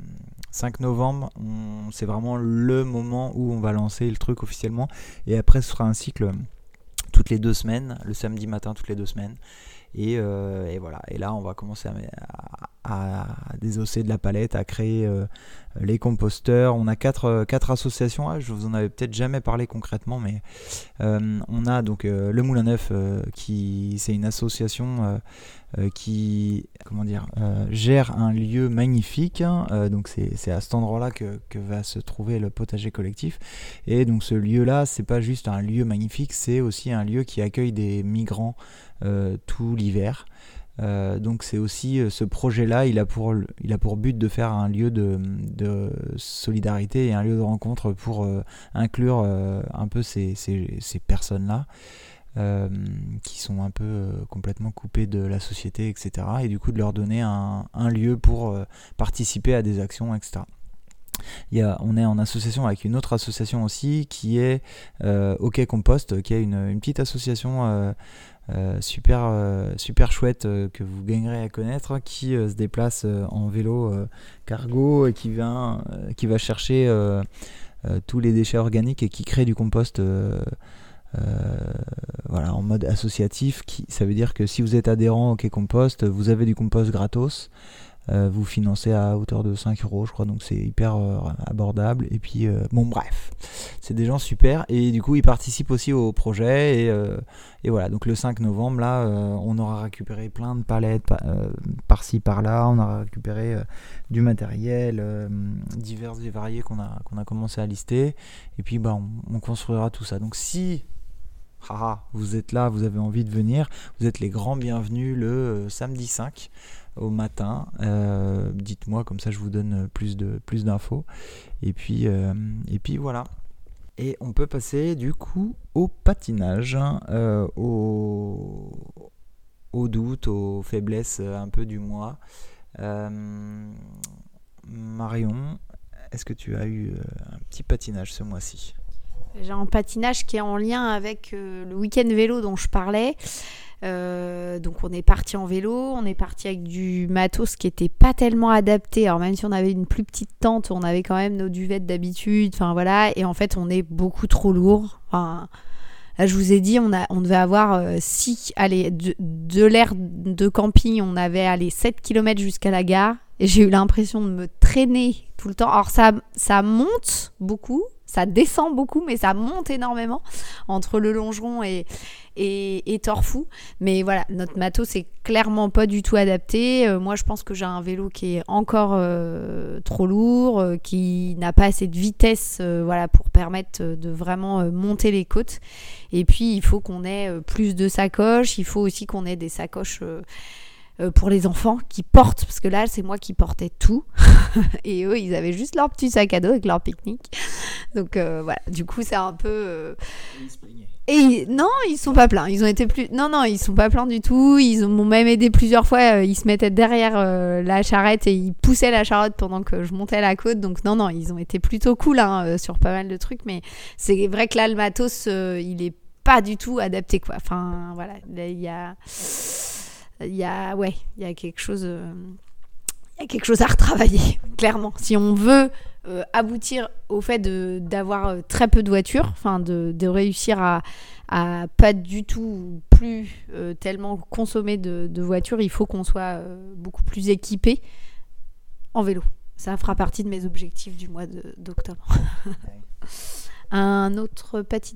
S3: novembre, on, c'est vraiment le moment où on va lancer le truc officiellement. Et après, ce sera un cycle toutes les deux semaines, le samedi matin toutes les deux semaines. Et, euh, et voilà. Et là, on va commencer à, à, à désosser de la palette, à créer euh, les composteurs. On a quatre, euh, quatre associations. Ah, je vous en avais peut-être jamais parlé concrètement, mais euh, on a donc euh, le Moulin Neuf, euh, qui c'est une association euh, euh, qui comment dire euh, gère un lieu magnifique. Euh, donc c'est, c'est à cet endroit-là que, que va se trouver le potager collectif. Et donc ce lieu-là, c'est pas juste un lieu magnifique, c'est aussi un lieu qui accueille des migrants Euh, tout l'hiver. Euh, donc c'est aussi euh, ce projet-là, il a pour il a pour but de faire un lieu de, de solidarité et un lieu de rencontre pour euh, inclure euh, un peu ces, ces, ces personnes-là euh, qui sont un peu euh, complètement coupées de la société, et cetera. Et du coup de leur donner un, un lieu pour euh, participer à des actions, et cetera. Il y a, on est en association avec une autre association aussi qui est euh, OK Compost, qui est une, une petite association euh, euh, super, euh, super chouette euh, que vous gagnerez à connaître, qui euh, se déplace euh, en vélo euh, cargo et qui, vient, euh, qui va chercher euh, euh, tous les déchets organiques et qui crée du compost euh, euh, voilà, en mode associatif. Qui, ça veut dire que si vous êtes adhérent au OK Compost, vous avez du compost gratos. Euh, vous financez à hauteur de cinq euros, je crois, donc c'est hyper euh, abordable. Et puis, euh, bon, bref, c'est des gens super. Et du coup, ils participent aussi au projet. Et, euh, et voilà, donc le cinq novembre, là, euh, on aura récupéré plein de palettes pa- euh, par-ci, par-là. On aura récupéré euh, du matériel euh, divers et variés qu'on a, qu'on a commencé à lister. Et puis, bah, on, on construira tout ça. Donc, si haha, vous êtes là, vous avez envie de venir, vous êtes les grands bienvenus le euh, samedi cinq au matin. Euh, dites-moi, comme ça je vous donne plus de plus d'infos. Et puis euh, et puis voilà. Et on peut passer du coup au patinage, euh, au au doute, aux faiblesses un peu du mois. Euh, Marion, est-ce que tu as eu un petit patinage ce mois-ci ?
S4: J'ai un patinage qui est en lien avec euh, le week-end vélo dont je parlais. Euh, donc on est parti en vélo, on est parti avec du matos qui était pas tellement adapté. Alors même si on avait une plus petite tente, on avait quand même nos duvettes d'habitude. Enfin voilà, et en fait on est beaucoup trop lourd. Enfin, là je vous ai dit, on a, on devait avoir euh, six, allez, de, de l'aire de camping, on avait allez sept kilomètres jusqu'à la gare. Et j'ai eu l'impression de me traîner tout le temps. Alors ça, ça monte beaucoup. Ça descend beaucoup, mais ça monte énormément entre le longeron et, et, et Torfou. Mais voilà, notre matos, c'est clairement pas du tout adapté. Euh, moi, je pense que j'ai un vélo qui est encore euh, trop lourd, euh, qui n'a pas assez de vitesse euh, voilà, pour permettre de vraiment euh, monter les côtes. Et puis, il faut qu'on ait euh, plus de sacoches. Il faut aussi qu'on ait des sacoches... Euh, Euh, pour les enfants qui portent, parce que là c'est moi qui portais tout et eux ils avaient juste leur petit sac à dos avec leur pique-nique, donc euh, voilà, du coup c'est un peu euh... et ils... non ils sont pas pleins, ils ont été plus non non ils sont pas pleins du tout, ils m'ont même aidé plusieurs fois, euh, ils se mettaient derrière euh, la charrette et ils poussaient la charrette pendant que je montais la côte, donc non non ils ont été plutôt cool hein, euh, sur pas mal de trucs, mais c'est vrai que là le matos euh, il est pas du tout adapté quoi, enfin voilà, il y a Il y a, ouais, il y a quelque chose, euh, il y a quelque chose à retravailler, clairement. Si on veut euh, aboutir au fait de, d'avoir euh, très peu de voitures, enfin de, de réussir à, à pas du tout plus euh, tellement consommer de, de voitures, il faut qu'on soit euh, beaucoup plus équipé en vélo. Ça fera partie de mes objectifs du mois de, d'octobre. Un autre patinage ?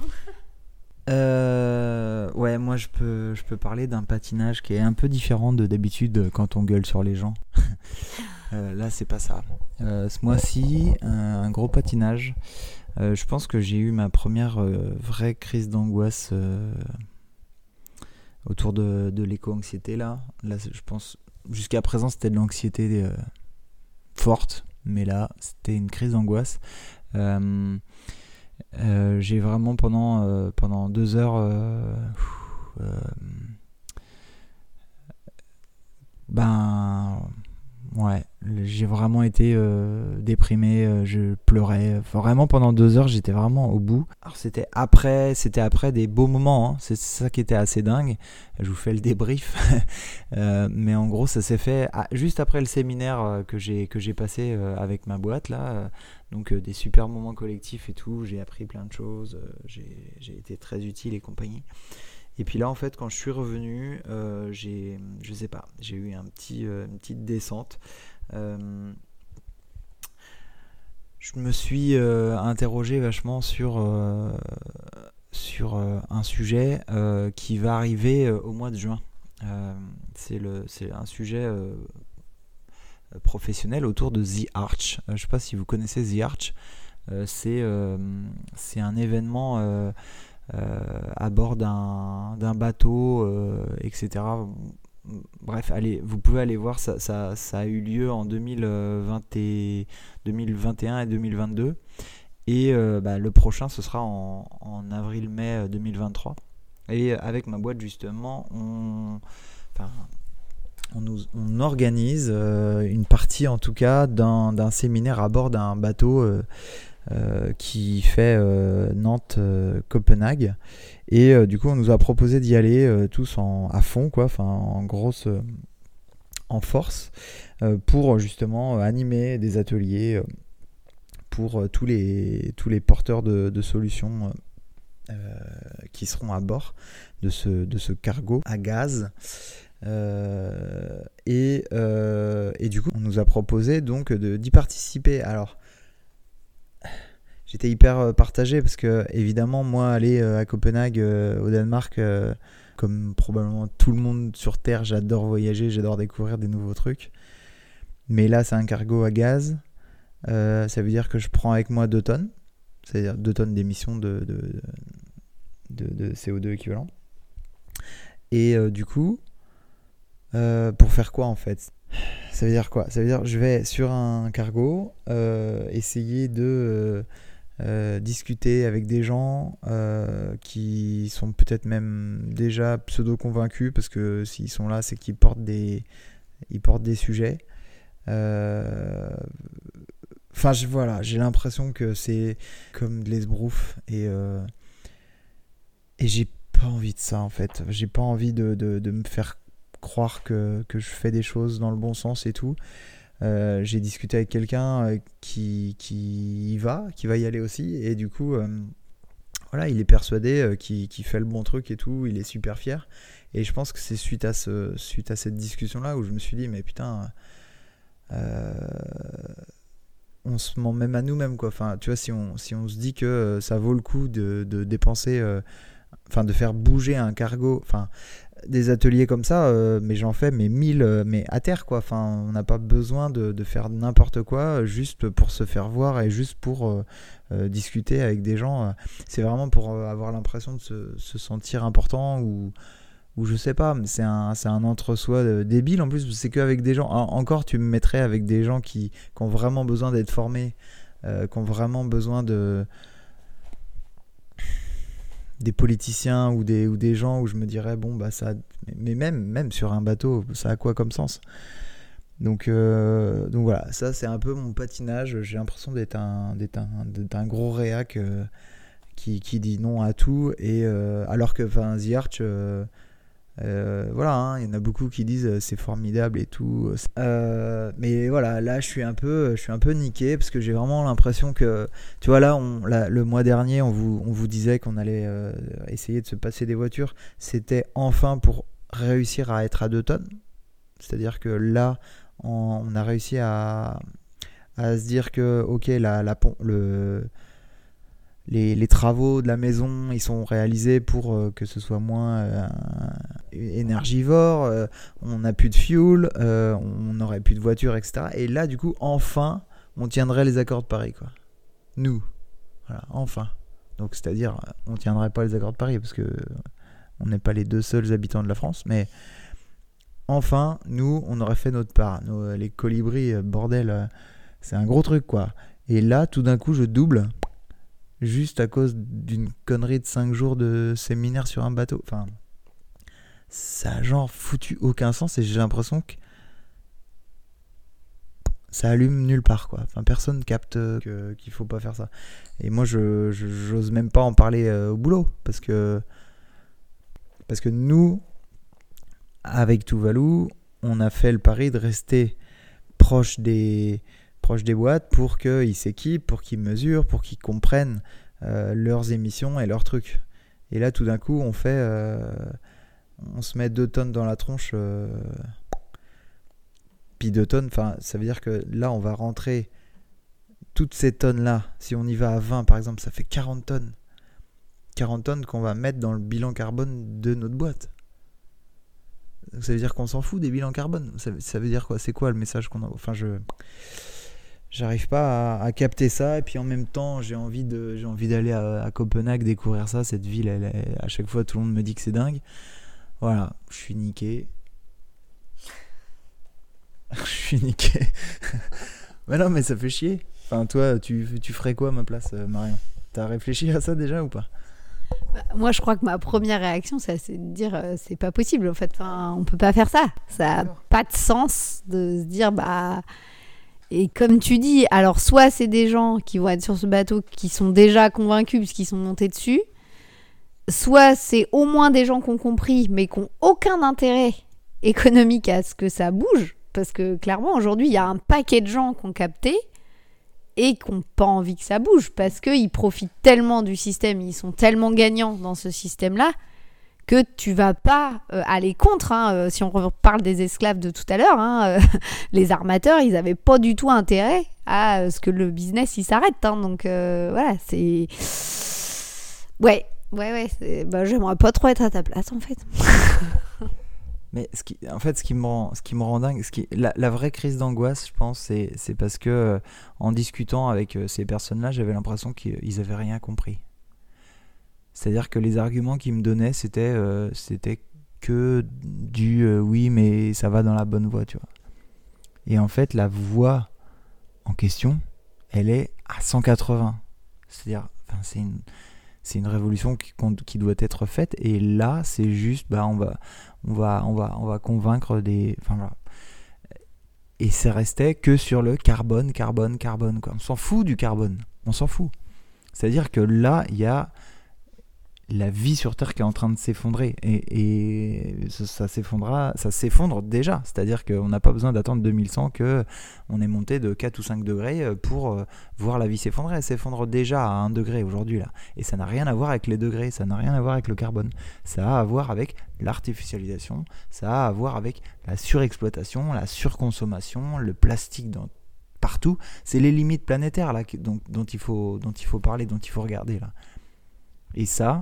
S3: Euh, ouais, moi je peux, je peux parler d'un patinage qui est un peu différent de d'habitude quand on gueule sur les gens. euh, là, c'est pas ça. Euh, ce mois-ci, un, un gros patinage. Euh, je pense que j'ai eu ma première euh, vraie crise d'angoisse euh, autour de, de l'éco-anxiété. Là, là, je pense, jusqu'à présent, c'était de l'anxiété euh, forte, mais là, c'était une crise d'angoisse. Euh, Euh, j'ai vraiment pendant, euh, pendant deux heures euh, euh, ben ouais j'ai vraiment été euh, déprimé, euh, je pleurais vraiment pendant deux heures, j'étais vraiment au bout. Alors c'était après c'était après des beaux moments, hein. C'est ça qui était assez dingue, je vous fais le débrief. euh, mais en gros ça s'est fait à, juste après le séminaire euh, que j'ai que j'ai passé euh, avec ma boîte là, euh, donc euh, des super moments collectifs et tout, j'ai appris plein de choses, euh, j'ai, j'ai été très utile et compagnie. Et puis là en fait quand je suis revenu, euh, j'ai, je sais pas, j'ai eu un petit, euh, une petite descente. Euh, je me suis euh, interrogé vachement sur, euh, sur euh, un sujet euh, qui va arriver euh, au mois de juin. Euh, c'est, le, c'est un sujet... Euh, professionnel autour de The Arch. Euh, je ne sais pas si vous connaissez The Arch. Euh, c'est, euh, c'est un événement euh, euh, à bord d'un, d'un bateau, euh, et cetera. Bref, allez, vous pouvez aller voir, ça, ça, ça a eu lieu en deux mille vingt et, deux mille vingt et un et deux mille vingt-deux. Et euh, bah, le prochain, ce sera en, en avril-mai deux mille vingt-trois. Et avec ma boîte, justement, on... Enfin, On, nous, on organise euh, une partie en tout cas d'un, d'un séminaire à bord d'un bateau euh, euh, qui fait euh, Nantes-Copenhague. Euh, et euh, du coup on nous a proposé d'y aller euh, tous en, à fond, quoi, en grosse, euh, en force, euh, pour justement animer des ateliers euh, pour euh, tous, les, tous les porteurs de, de solutions euh, qui seront à bord de ce, de ce cargo à gaz. Euh, et, euh, et du coup on nous a proposé donc de, d'y participer. Alors j'étais hyper partagé parce que évidemment moi aller à Copenhague euh, au Danemark, euh, comme probablement tout le monde sur terre, j'adore voyager, j'adore découvrir des nouveaux trucs, mais là c'est un cargo à gaz, euh, ça veut dire que je prends avec moi deux tonnes, c'est-à-dire deux tonnes d'émissions de, de, de, de C O deux équivalent, et euh, du coup Euh, pour faire quoi en fait ? Ça veut dire quoi ? Ça veut dire je vais sur un cargo euh, essayer de euh, euh, discuter avec des gens euh, qui sont peut-être même déjà pseudo-convaincus, parce que s'ils sont là c'est qu'ils portent des, ils portent des sujets. Euh, enfin je, voilà, j'ai l'impression que c'est comme de l'esbrouf et, euh, et j'ai pas envie de ça en fait. J'ai pas envie de, de, de me faire croire que, que je fais des choses dans le bon sens et tout. Euh, j'ai discuté avec quelqu'un qui, qui y va, qui va y aller aussi, et du coup, euh, voilà, il est persuadé euh, qu'il, qu'il fait le bon truc et tout, il est super fier. Et je pense que c'est suite à, ce, suite à cette discussion-là où je me suis dit, mais putain, euh, on se ment même à nous-mêmes, quoi. Enfin, tu vois, si on, si on se dit que ça vaut le coup de, de dépenser, euh, enfin, de faire bouger un cargo, enfin, des ateliers comme ça, euh, mais j'en fais mais mille, euh, mais à terre, quoi. Enfin, on n'a pas besoin de, de faire n'importe quoi juste pour se faire voir et juste pour euh, euh, discuter avec des gens. C'est vraiment pour euh, avoir l'impression de se, se sentir important, ou, ou je sais pas, mais c'est un, c'est un entre-soi euh, débile. En plus, c'est qu'avec des gens, en, encore tu me mettrais avec des gens qui, qui ont vraiment besoin d'être formés, euh, qui ont vraiment besoin de... des politiciens ou des, ou des gens où je me dirais bon bah ça, mais même, même sur un bateau ça a quoi comme sens. Donc, euh, donc voilà, ça c'est un peu mon patinage. J'ai l'impression d'être un, d'être un, d'être un gros réac euh, qui, qui dit non à tout, et euh, alors que The Arch euh, Euh, voilà, hein, il y en a beaucoup qui disent euh, c'est formidable et tout. Euh, mais voilà, là je suis un peu, je suis un peu niqué parce que j'ai vraiment l'impression que, tu vois là, on, là le mois dernier, on vous, on vous disait qu'on allait euh, essayer de se passer des voitures. C'était enfin pour réussir à être à deux tonnes. C'est-à-dire que là, on, on a réussi à, à se dire que, ok, la, la, le Les, les travaux de la maison, ils sont réalisés pour euh, que ce soit moins euh, énergivore, euh, on n'a plus de fuel, euh, on n'aurait plus de voiture, et cetera. Et là, du coup, enfin, on tiendrait les accords de Paris, quoi. Nous, voilà, enfin. Donc, c'est-à-dire, on ne tiendrait pas les accords de Paris, parce que on n'est pas les deux seuls habitants de la France, mais enfin, nous, on aurait fait notre part. Nous, les colibris, bordel, c'est un gros truc, quoi. Et là, tout d'un coup, je double... juste à cause d'une connerie de cinq jours de séminaire sur un bateau. Enfin, ça a genre foutu aucun sens et j'ai l'impression que ça allume nulle part, quoi. Enfin, personne capte que, qu'il faut pas faire ça. Et moi, je, je j'ose même pas en parler euh, au boulot parce que parce que nous, avec Tuvalu, on a fait le pari de rester proche des proche des boîtes pour qu'ils s'équipent, pour qu'ils mesurent, pour qu'ils comprennent euh, leurs émissions et leurs trucs. Et là, tout d'un coup, on fait, euh, on se met deux tonnes dans la tronche. Euh, puis deux tonnes, enfin, ça veut dire que là, on va rentrer toutes ces tonnes-là. Si on y va à vingt, par exemple, ça fait quarante tonnes. quarante tonnes qu'on va mettre dans le bilan carbone de notre boîte. Donc, ça veut dire qu'on s'en fout des bilans carbone. Ça, ça veut dire quoi ? C'est quoi le message qu'on a ? Enfin, je... J'arrive pas à, à capter ça et puis en même temps j'ai envie de j'ai envie d'aller à, à Copenhague découvrir ça, cette ville elle, elle, à chaque fois tout le monde me dit que c'est dingue. Voilà, je suis niqué. Je suis niqué. Mais non mais ça fait chier. Enfin toi tu, tu ferais quoi à ma place, Marion ? T'as réfléchi à ça déjà ou pas ?
S4: Bah, moi je crois que ma première réaction c'est, c'est de dire euh, c'est pas possible en fait, enfin, on peut pas faire ça. Ça a pas de sens de se dire bah... Et comme tu dis, alors soit c'est des gens qui vont être sur ce bateau qui sont déjà convaincus puisqu'ils sont montés dessus, soit c'est au moins des gens qui ont compris mais qui n'ont aucun intérêt économique à ce que ça bouge, parce que clairement aujourd'hui il y a un paquet de gens qui ont capté et qui n'ont pas envie que ça bouge parce qu'ils profitent tellement du système, ils sont tellement gagnants dans ce système-là que tu vas pas euh, aller contre, hein, euh, si on reparle des esclaves de tout à l'heure, hein, euh, les armateurs, ils avaient pas du tout intérêt à euh, ce que le business il s'arrête, hein, donc euh, voilà, c'est... Ouais, ouais, ouais, c'est... Bah, j'aimerais pas trop être à ta place, en fait.
S3: Mais ce qui, en fait, ce qui me rend, ce qui me rend dingue, ce qui, la, la vraie crise d'angoisse, je pense, c'est, c'est parce que, euh, en discutant avec euh, ces personnes-là, j'avais l'impression qu'ils avaient rien compris. C'est-à-dire que les arguments qu'ils me donnaient, c'était, euh, c'était que du euh, oui, mais ça va dans la bonne voie, tu vois. Et en fait, la voie en question, elle est à cent quatre-vingts. C'est-à-dire, enfin, c'est une, c'est une révolution qui, qui doit être faite. Et là, c'est juste, bah, on va, on va, on va, on va convaincre des, enfin voilà. Et ça restait que sur le carbone, carbone, carbone, quoi. On s'en fout du carbone, on s'en fout. C'est-à-dire que là, il y a la vie sur Terre qui est en train de s'effondrer et, et ça, ça s'effondrera, ça s'effondre déjà, c'est-à-dire qu'on n'a pas besoin d'attendre deux mille cent que on est monté de quatre ou cinq degrés pour euh, voir la vie s'effondrer. Elle s'effondre déjà à un degré aujourd'hui là, et ça n'a rien à voir avec les degrés, ça n'a rien à voir avec le carbone, ça a à voir avec l'artificialisation, ça a à voir avec la surexploitation, la surconsommation, le plastique dans partout. C'est les limites planétaires là dont, dont il faut dont il faut parler, dont il faut regarder là. Et ça,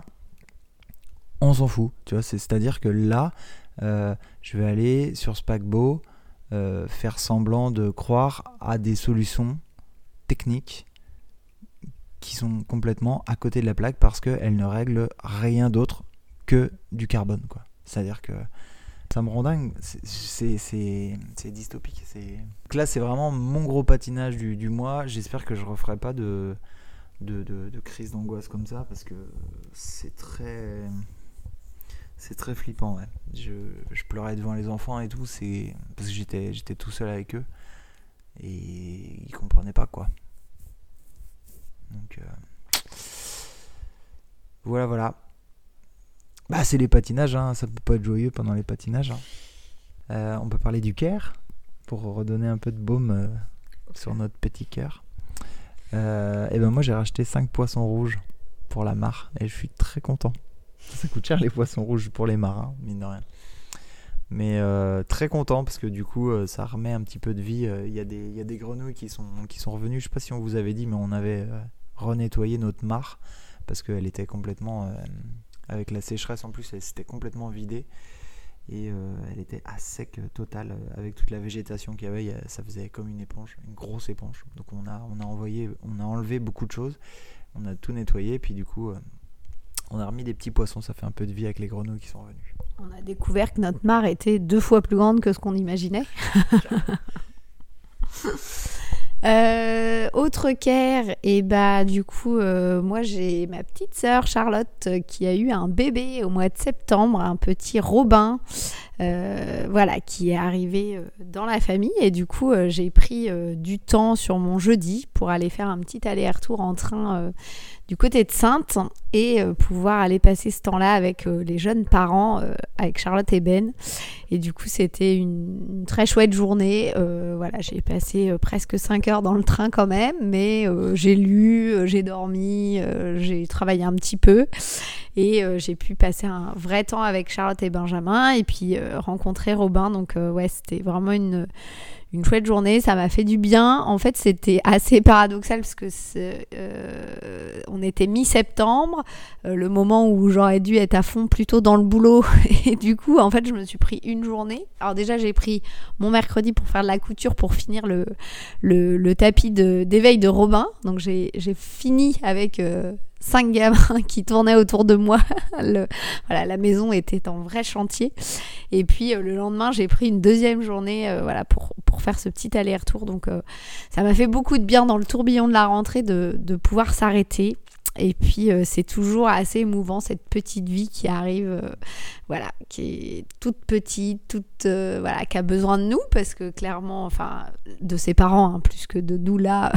S3: on s'en fout, tu vois, c'est, c'est-à-dire que là, euh, je vais aller sur ce paquebot, euh, faire semblant de croire à des solutions techniques qui sont complètement à côté de la plaque parce qu'elles ne règlent rien d'autre que du carbone, quoi. C'est-à-dire que ça me rend dingue, c'est, c'est, c'est, c'est dystopique. C'est... Donc là, c'est vraiment mon gros patinage du, du mois. J'espère que je ne referai pas de... De, de, de crise d'angoisse comme ça parce que c'est très c'est très flippant, ouais. je, je pleurais devant les enfants et tout, c'est parce que j'étais, j'étais tout seul avec eux et ils comprenaient pas quoi, donc euh... voilà voilà Bah, c'est les patinages, hein. Ça peut pas être joyeux pendant les patinages. Hein. Euh, on peut parler du Caire pour redonner un peu de baume euh, okay. sur notre petit cœur. Euh, et ben moi j'ai racheté cinq poissons rouges pour la mare et je suis très content. Ça coûte cher les poissons rouges pour les marins, mine de rien. Mais euh, très content parce que du coup euh, ça remet un petit peu de vie. Il euh, y a des, y a des grenouilles qui sont, qui sont revenues. Je sais pas si on vous avait dit, mais on avait euh, renettoyé notre mare parce qu'elle était complètement euh, avec la sécheresse en plus, elle s'était complètement vidée et euh, elle était à sec total euh, avec toute la végétation qu'il y avait. Ça faisait comme une éponge, une grosse éponge. Donc on a, on a envoyé, on a enlevé beaucoup de choses, on a tout nettoyé, puis du coup euh, on a remis des petits poissons. Ça fait un peu de vie avec les grenouilles qui sont revenues.
S4: On a découvert que notre mare était deux fois plus grande que ce qu'on imaginait. Euh, autre Caire, et bah du coup euh, moi j'ai ma petite sœur Charlotte euh, qui a eu un bébé au mois de septembre, un petit Robin, euh, voilà, qui est arrivé euh, dans la famille et du coup euh, j'ai pris euh, du temps sur mon jeudi pour aller faire un petit aller-retour en train euh, du côté de Saintes et euh, pouvoir aller passer ce temps-là avec euh, les jeunes parents, euh, avec Charlotte et Ben. Et du coup, c'était une, une très chouette journée. Euh, voilà, j'ai passé euh, presque cinq heures dans le train quand même, mais euh, j'ai lu, euh, j'ai dormi, euh, j'ai travaillé un petit peu et euh, j'ai pu passer un vrai temps avec Charlotte et Benjamin et puis euh, rencontrer Robin. Donc euh, ouais, c'était vraiment une... une chouette journée, ça m'a fait du bien. En fait, c'était assez paradoxal parce que c'est, euh, on était mi-septembre, euh, le moment où j'aurais dû être à fond plutôt dans le boulot. Et du coup, en fait, je me suis pris une journée. Alors déjà, j'ai pris mon mercredi pour faire de la couture, pour finir le, le, le tapis de, d'éveil de Robin. Donc, j'ai, j'ai fini avec... Euh, cinq gamins qui tournaient autour de moi. Le, voilà, la maison était en vrai chantier. Et puis euh, le lendemain, j'ai pris une deuxième journée euh, voilà, pour, pour faire ce petit aller-retour. Donc euh, ça m'a fait beaucoup de bien dans le tourbillon de la rentrée de, de pouvoir s'arrêter. Et puis euh, c'est toujours assez émouvant cette petite vie qui arrive, euh, voilà, qui est toute petite, toute, euh, voilà, qui a besoin de nous parce que clairement, enfin, de ses parents hein, plus que de nous là.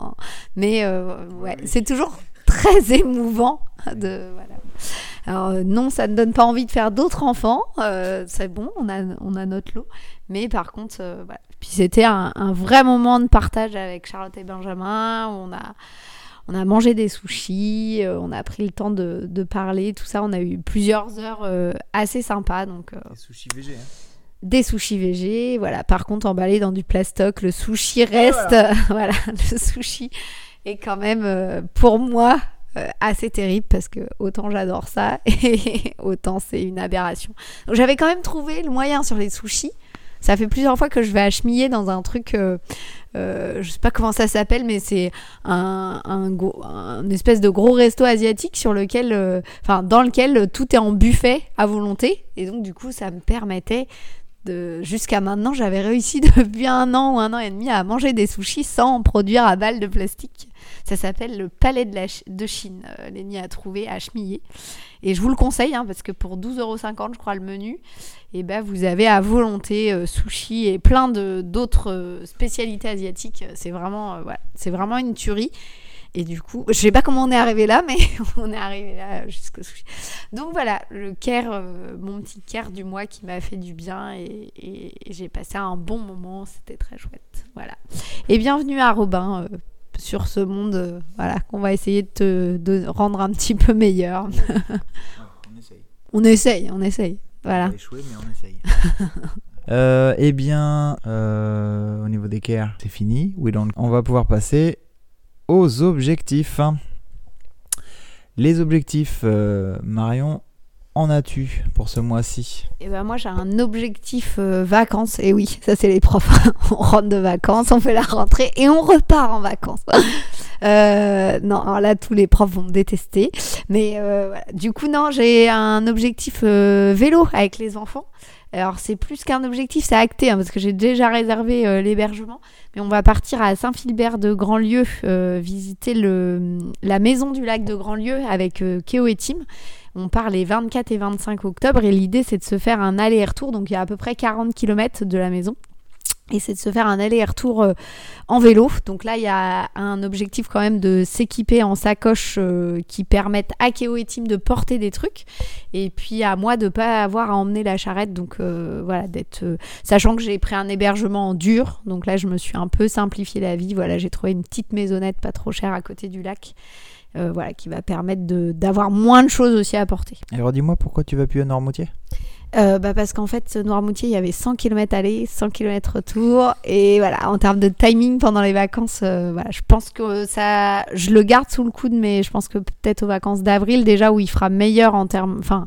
S4: Mais euh, ouais, oui. C'est toujours très émouvant de voilà. Alors euh, non, ça ne donne pas envie de faire d'autres enfants, euh, c'est bon, on a on a notre lot, mais par contre euh, voilà. Puis c'était un, un vrai moment de partage avec Charlotte et Benjamin, où on a on a mangé des sushis, euh, on a pris le temps de de parler, tout ça, on a eu plusieurs heures euh, assez sympas donc euh,
S3: des sushis végé hein.
S4: Des sushis végé, voilà. Par contre emballé dans du plastoc, le sushi reste voilà, voilà le sushi est quand même euh, pour moi euh, assez terrible parce que autant j'adore ça et autant c'est une aberration. Donc j'avais quand même trouvé le moyen sur les sushis. Ça fait plusieurs fois que je vais à Chemillé dans un truc, euh, euh, je sais pas comment ça s'appelle, mais c'est un, un, go, un espèce de gros resto asiatique sur lequel, enfin euh, dans lequel tout est en buffet à volonté et donc du coup ça me permettait de, jusqu'à maintenant, j'avais réussi depuis un an ou un an et demi à manger des sushis sans en produire à balles de plastique. Ça s'appelle le Palais de, la Ch- de Chine. Euh, Lénie a trouvé à Chemillé. Et je vous le conseille, hein, parce que pour douze euros cinquante, je crois, le menu, et ben, vous avez à volonté euh, sushi et plein de, d'autres euh, spécialités asiatiques. C'est vraiment, euh, voilà, c'est vraiment une tuerie. Et du coup, je sais pas comment on est arrivé là, mais on est arrivé là jusqu'au sushi. Donc voilà, le Caire, euh, mon petit Caire du mois qui m'a fait du bien et, et, et j'ai passé un bon moment, c'était très chouette. Voilà. Et bienvenue à Robin euh, sur ce monde, euh, voilà, qu'on va essayer de te de rendre un petit peu meilleur.
S3: On essaye.
S4: On essaye, on essaye. Voilà.
S3: On va échouer, mais on essaye. euh, eh bien, euh, au niveau des Caire, c'est fini. Oui, donc on va pouvoir passer aux objectifs. Les objectifs, euh, Marion, en as-tu pour ce mois-ci ?
S4: Eh ben moi j'ai un objectif euh, vacances. Et oui, ça c'est les profs. On rentre de vacances, on fait la rentrée et on repart en vacances. euh, non, alors là tous les profs vont me détester. Mais euh, voilà. Du coup non, j'ai un objectif euh, vélo avec les enfants. Alors c'est plus qu'un objectif, c'est acté hein, parce que j'ai déjà réservé euh, l'hébergement. Mais on va partir à Saint-Philbert de Grandlieu euh, visiter le, la maison du lac de Grandlieu avec euh, Kéo et Tim. On part les vingt-quatre et vingt-cinq octobre et l'idée c'est de se faire un aller-retour. Donc il y a à peu près quarante kilomètres de la maison. Et c'est de se faire un aller-retour euh, en vélo. Donc là, il y a un objectif quand même de s'équiper en sacoche euh, qui permettent à Kéo et Tim de porter des trucs. Et puis à moi de ne pas avoir à emmener la charrette. Donc euh, voilà, d'être, euh, sachant que j'ai pris un hébergement dur. Donc là, je me suis un peu simplifié la vie. Voilà, j'ai trouvé une petite maisonnette pas trop chère à côté du lac. Euh, voilà, qui va permettre de, d'avoir moins de choses aussi à porter.
S3: Alors dis-moi, pourquoi tu vas plus à Noirmoutier ?
S4: Euh, bah parce qu'en fait, Noirmoutier, il y avait cent kilomètres aller, cent kilomètres retour. Et voilà, en termes de timing pendant les vacances, euh, voilà, je pense que ça, je le garde sous le coude, mais je pense que peut-être aux vacances d'avril, déjà, où il fera meilleur en termes, enfin,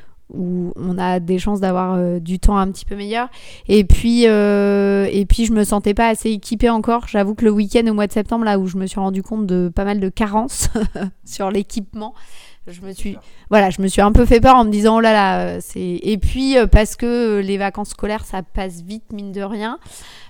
S4: où on a des chances d'avoir euh, du temps un petit peu meilleur. Et puis, euh, et puis, je me sentais pas assez équipée encore. J'avoue que le week-end au mois de septembre, là où je me suis rendu compte de pas mal de carences sur l'équipement, je me suis voilà je me suis un peu fait peur en me disant oh là là c'est et puis parce que les vacances scolaires ça passe vite mine de rien,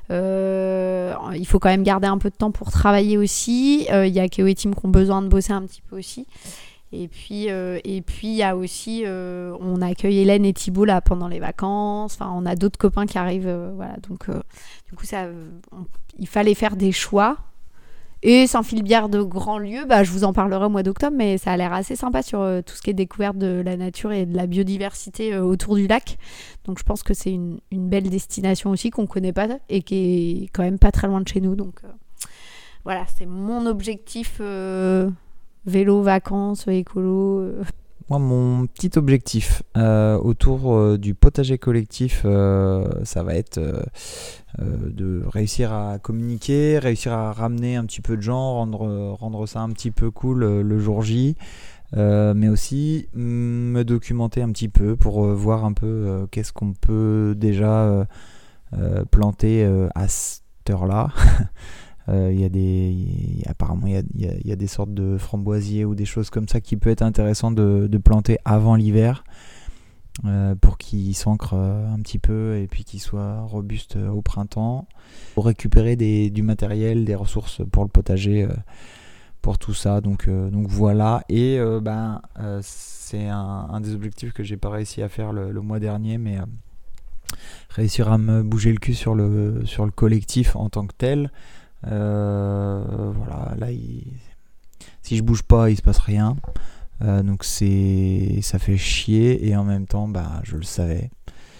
S4: euh, il faut quand même garder un peu de temps pour travailler aussi. Il euh, y a Kéo et Tim qui ont besoin de bosser un petit peu aussi, et puis euh, et puis il y a aussi euh, on accueille Hélène et Thibaut là pendant les vacances, enfin on a d'autres copains qui arrivent, euh, voilà donc euh, du coup ça on, il fallait faire des choix. Et Saint-Philbert de grands lieux, bah, je vous en parlerai au mois d'octobre, mais ça a l'air assez sympa sur euh, tout ce qui est découverte de la nature et de la biodiversité euh, autour du lac. Donc je pense que c'est une, une belle destination aussi qu'on ne connaît pas et qui est quand même pas très loin de chez nous. Donc euh, voilà, c'est mon objectif euh, vélo, vacances, écolo. Euh.
S3: Moi, mon petit objectif euh, autour euh, du potager collectif, euh, ça va être euh, euh, de réussir à communiquer, réussir à ramener un petit peu de gens, rendre, rendre ça un petit peu cool euh, le jour J, euh, mais aussi mm, me documenter un petit peu pour euh, voir un peu euh, qu'est-ce qu'on peut déjà euh, euh, planter euh, à cette heure-là. Il euh, y a des, y a, apparemment il y, y, y a des sortes de framboisiers ou des choses comme ça qui peut être intéressant de, de planter avant l'hiver euh, pour qu'ils s'ancrent euh, un petit peu et puis qu'ils soient robustes euh, au printemps, pour récupérer des, du matériel, des ressources pour le potager, euh, pour tout ça. Donc, euh, donc voilà, et euh, ben, euh, c'est un, un des objectifs que j'ai pas réussi à faire le, le mois dernier, mais euh, réussir à me bouger le cul sur le, sur le collectif en tant que tel. Euh, voilà, là il... si je bouge pas il se passe rien, euh, donc c'est ça fait chier, et en même temps bah je le savais.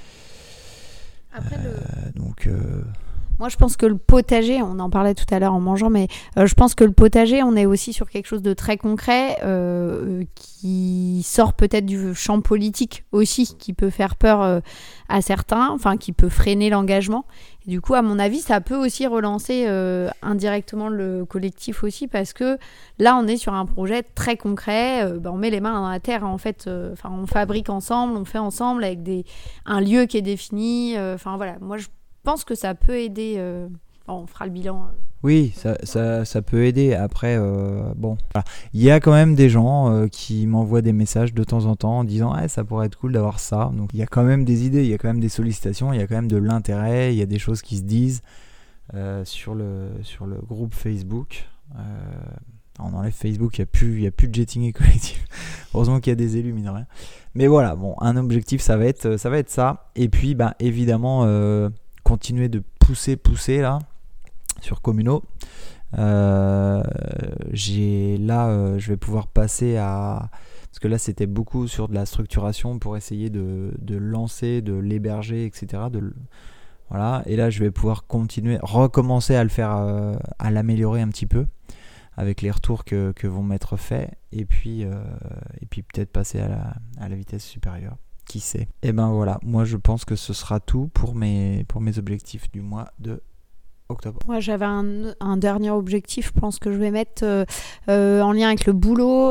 S4: Après,
S3: euh,
S4: le...
S3: donc euh...
S4: moi je pense que le potager, on en parlait tout à l'heure en mangeant, mais euh, je pense que le potager, on est aussi sur quelque chose de très concret, euh, qui sort peut-être du champ politique aussi, qui peut faire peur euh, à certains, enfin qui peut freiner l'engagement. Et du coup, à mon avis, ça peut aussi relancer euh, indirectement le collectif aussi, parce que là, on est sur un projet très concret. Euh, bah, on met les mains dans la terre, en fait. Enfin, euh, on fabrique ensemble, on fait ensemble avec des un lieu qui est défini. Enfin euh, voilà, moi je Je pense que ça peut aider. Euh... Bon, on fera le bilan. Euh...
S3: Oui, ça, ça, ça peut aider. Après, euh, bon, voilà. Il y a quand même des gens euh, qui m'envoient des messages de temps en temps en disant ah, ça pourrait être cool d'avoir ça. Donc il y a quand même des idées, il y a quand même des sollicitations, il y a quand même de l'intérêt, il y a des choses qui se disent euh, sur, le, sur le groupe Facebook. Euh, on enlève Facebook, il n'y a plus, il y a plus de jetting collectif. Heureusement qu'il y a des élus, mine de rien. Mais voilà, bon, un objectif, ça va être ça. Va être ça. Et puis, bah, évidemment, euh, continuer de pousser, pousser là. Sur Communaux, euh, j'ai là, euh, je vais pouvoir passer à, parce que là c'était beaucoup sur de la structuration pour essayer de, de lancer, de l'héberger, et cetera. De, voilà, et là je vais pouvoir continuer, recommencer à le faire, euh, à l'améliorer un petit peu avec les retours que, que vont m'être faits, et puis euh, et puis peut-être passer à la, à la vitesse supérieure. Qui sait. Et ben voilà, moi je pense que ce sera tout pour mes pour mes objectifs du mois de octobre.
S4: Moi, j'avais un, un dernier objectif, je pense que je vais mettre euh, euh, en lien avec le boulot.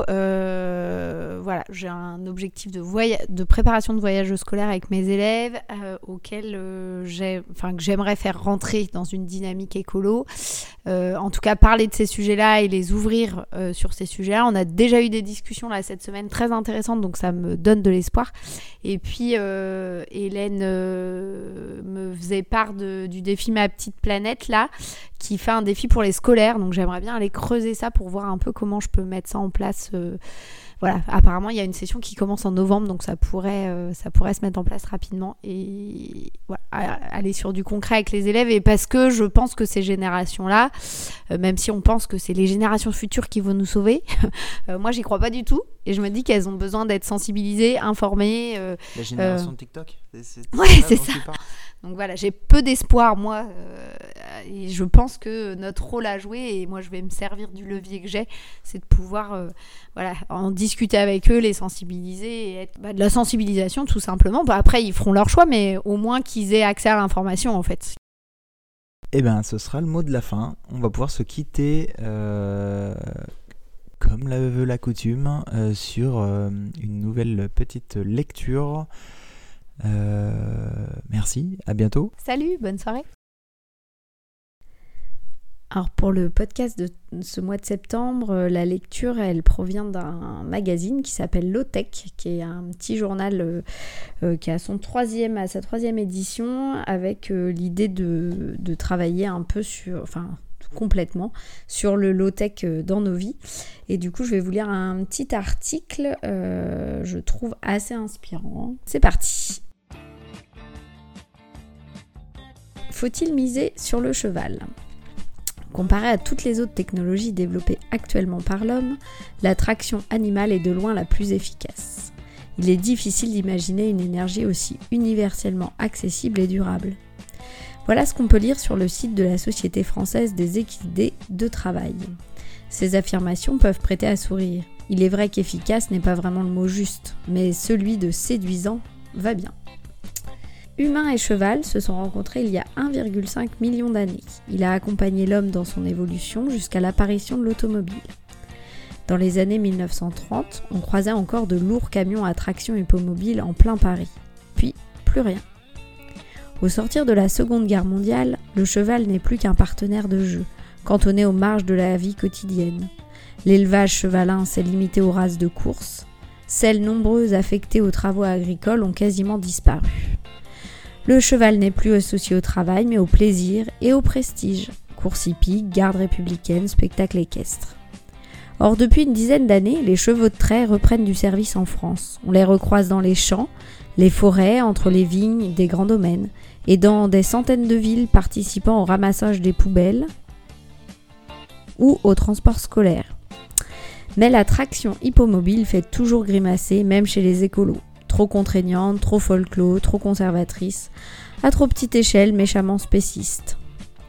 S4: Euh, voilà, j'ai un objectif de, voya- de préparation de voyage scolaire avec mes élèves, euh, auquel euh, j'ai, enfin, que j'aimerais faire rentrer dans une dynamique écolo. Euh, en tout cas, parler de ces sujets-là et les ouvrir euh, sur ces sujets-là. On a déjà eu des discussions là cette semaine très intéressantes, donc ça me donne de l'espoir. Et puis, euh, Hélène euh, me faisait part de, du défi Ma Petite Planète, là, qui fait un défi pour les scolaires, donc j'aimerais bien aller creuser ça pour voir un peu comment je peux mettre ça en place, euh, voilà, apparemment, il y a une session qui commence en novembre, donc ça pourrait, euh, ça pourrait se mettre en place rapidement et voilà, aller sur du concret avec les élèves. Et parce que je pense que ces générations-là, euh, même si on pense que c'est les générations futures qui vont nous sauver, euh, moi, j'y crois pas du tout. Et je me dis qu'elles ont besoin d'être sensibilisées, informées. Euh,
S3: La génération
S4: euh...
S3: de TikTok c'est,
S4: c'est Ouais, c'est ça. Donc voilà, j'ai peu d'espoir, moi. Euh, et je pense que notre rôle à jouer, et moi, je vais me servir du levier que j'ai, c'est de pouvoir euh, voilà, en discuter avec eux, les sensibiliser, et être bah, de la sensibilisation, tout simplement. Bah, après, ils feront leur choix, mais au moins qu'ils aient accès à l'information, en fait.
S3: Eh bien, ce sera le mot de la fin. On va pouvoir se quitter... Euh... comme la veut la coutume, euh, sur euh, une nouvelle petite lecture. Euh, merci, à bientôt.
S4: Salut, bonne soirée. Alors pour le podcast de ce mois de septembre, la lecture, elle provient d'un magazine qui s'appelle Low-Tech, qui est un petit journal euh, euh, qui a son troisième, à sa troisième édition, avec euh, l'idée de, de travailler un peu sur... Enfin, complètement sur le low-tech dans nos vies. Et du coup, je vais vous lire un petit article, euh, je trouve assez inspirant. C'est parti. Faut-il miser sur le cheval ? Comparé à toutes les autres technologies développées actuellement par l'homme, la traction animale est de loin la plus efficace. Il est difficile d'imaginer une énergie aussi universellement accessible et durable. Voilà ce qu'on peut lire sur le site de la Société française des équidés de travail. Ces affirmations peuvent prêter à sourire. Il est vrai qu'efficace n'est pas vraiment le mot juste, mais celui de séduisant va bien. Humain et cheval se sont rencontrés il y a un virgule cinq million d'années. Il a accompagné l'homme dans son évolution jusqu'à l'apparition de l'automobile. Dans les années mille neuf cent trente, on croisait encore de lourds camions à traction hippomobile en plein Paris. Puis, plus rien. Au sortir de la Seconde Guerre mondiale, le cheval n'est plus qu'un partenaire de jeu, cantonné aux marges de la vie quotidienne. L'élevage chevalin s'est limité aux races de course. Celles nombreuses affectées aux travaux agricoles ont quasiment disparu. Le cheval n'est plus associé au travail, mais au plaisir et au prestige. Course hippique, garde républicaine, spectacle équestre. Or, depuis une dizaine d'années, les chevaux de trait reprennent du service en France. On les recroise dans les champs, les forêts, entre les vignes des grands domaines, et dans des centaines de villes participant au ramassage des poubelles ou au transport scolaire. Mais la traction hippomobile fait toujours grimacer, même chez les écolos. Trop contraignante, trop folklore, trop conservatrice, à trop petite échelle, méchamment spéciste.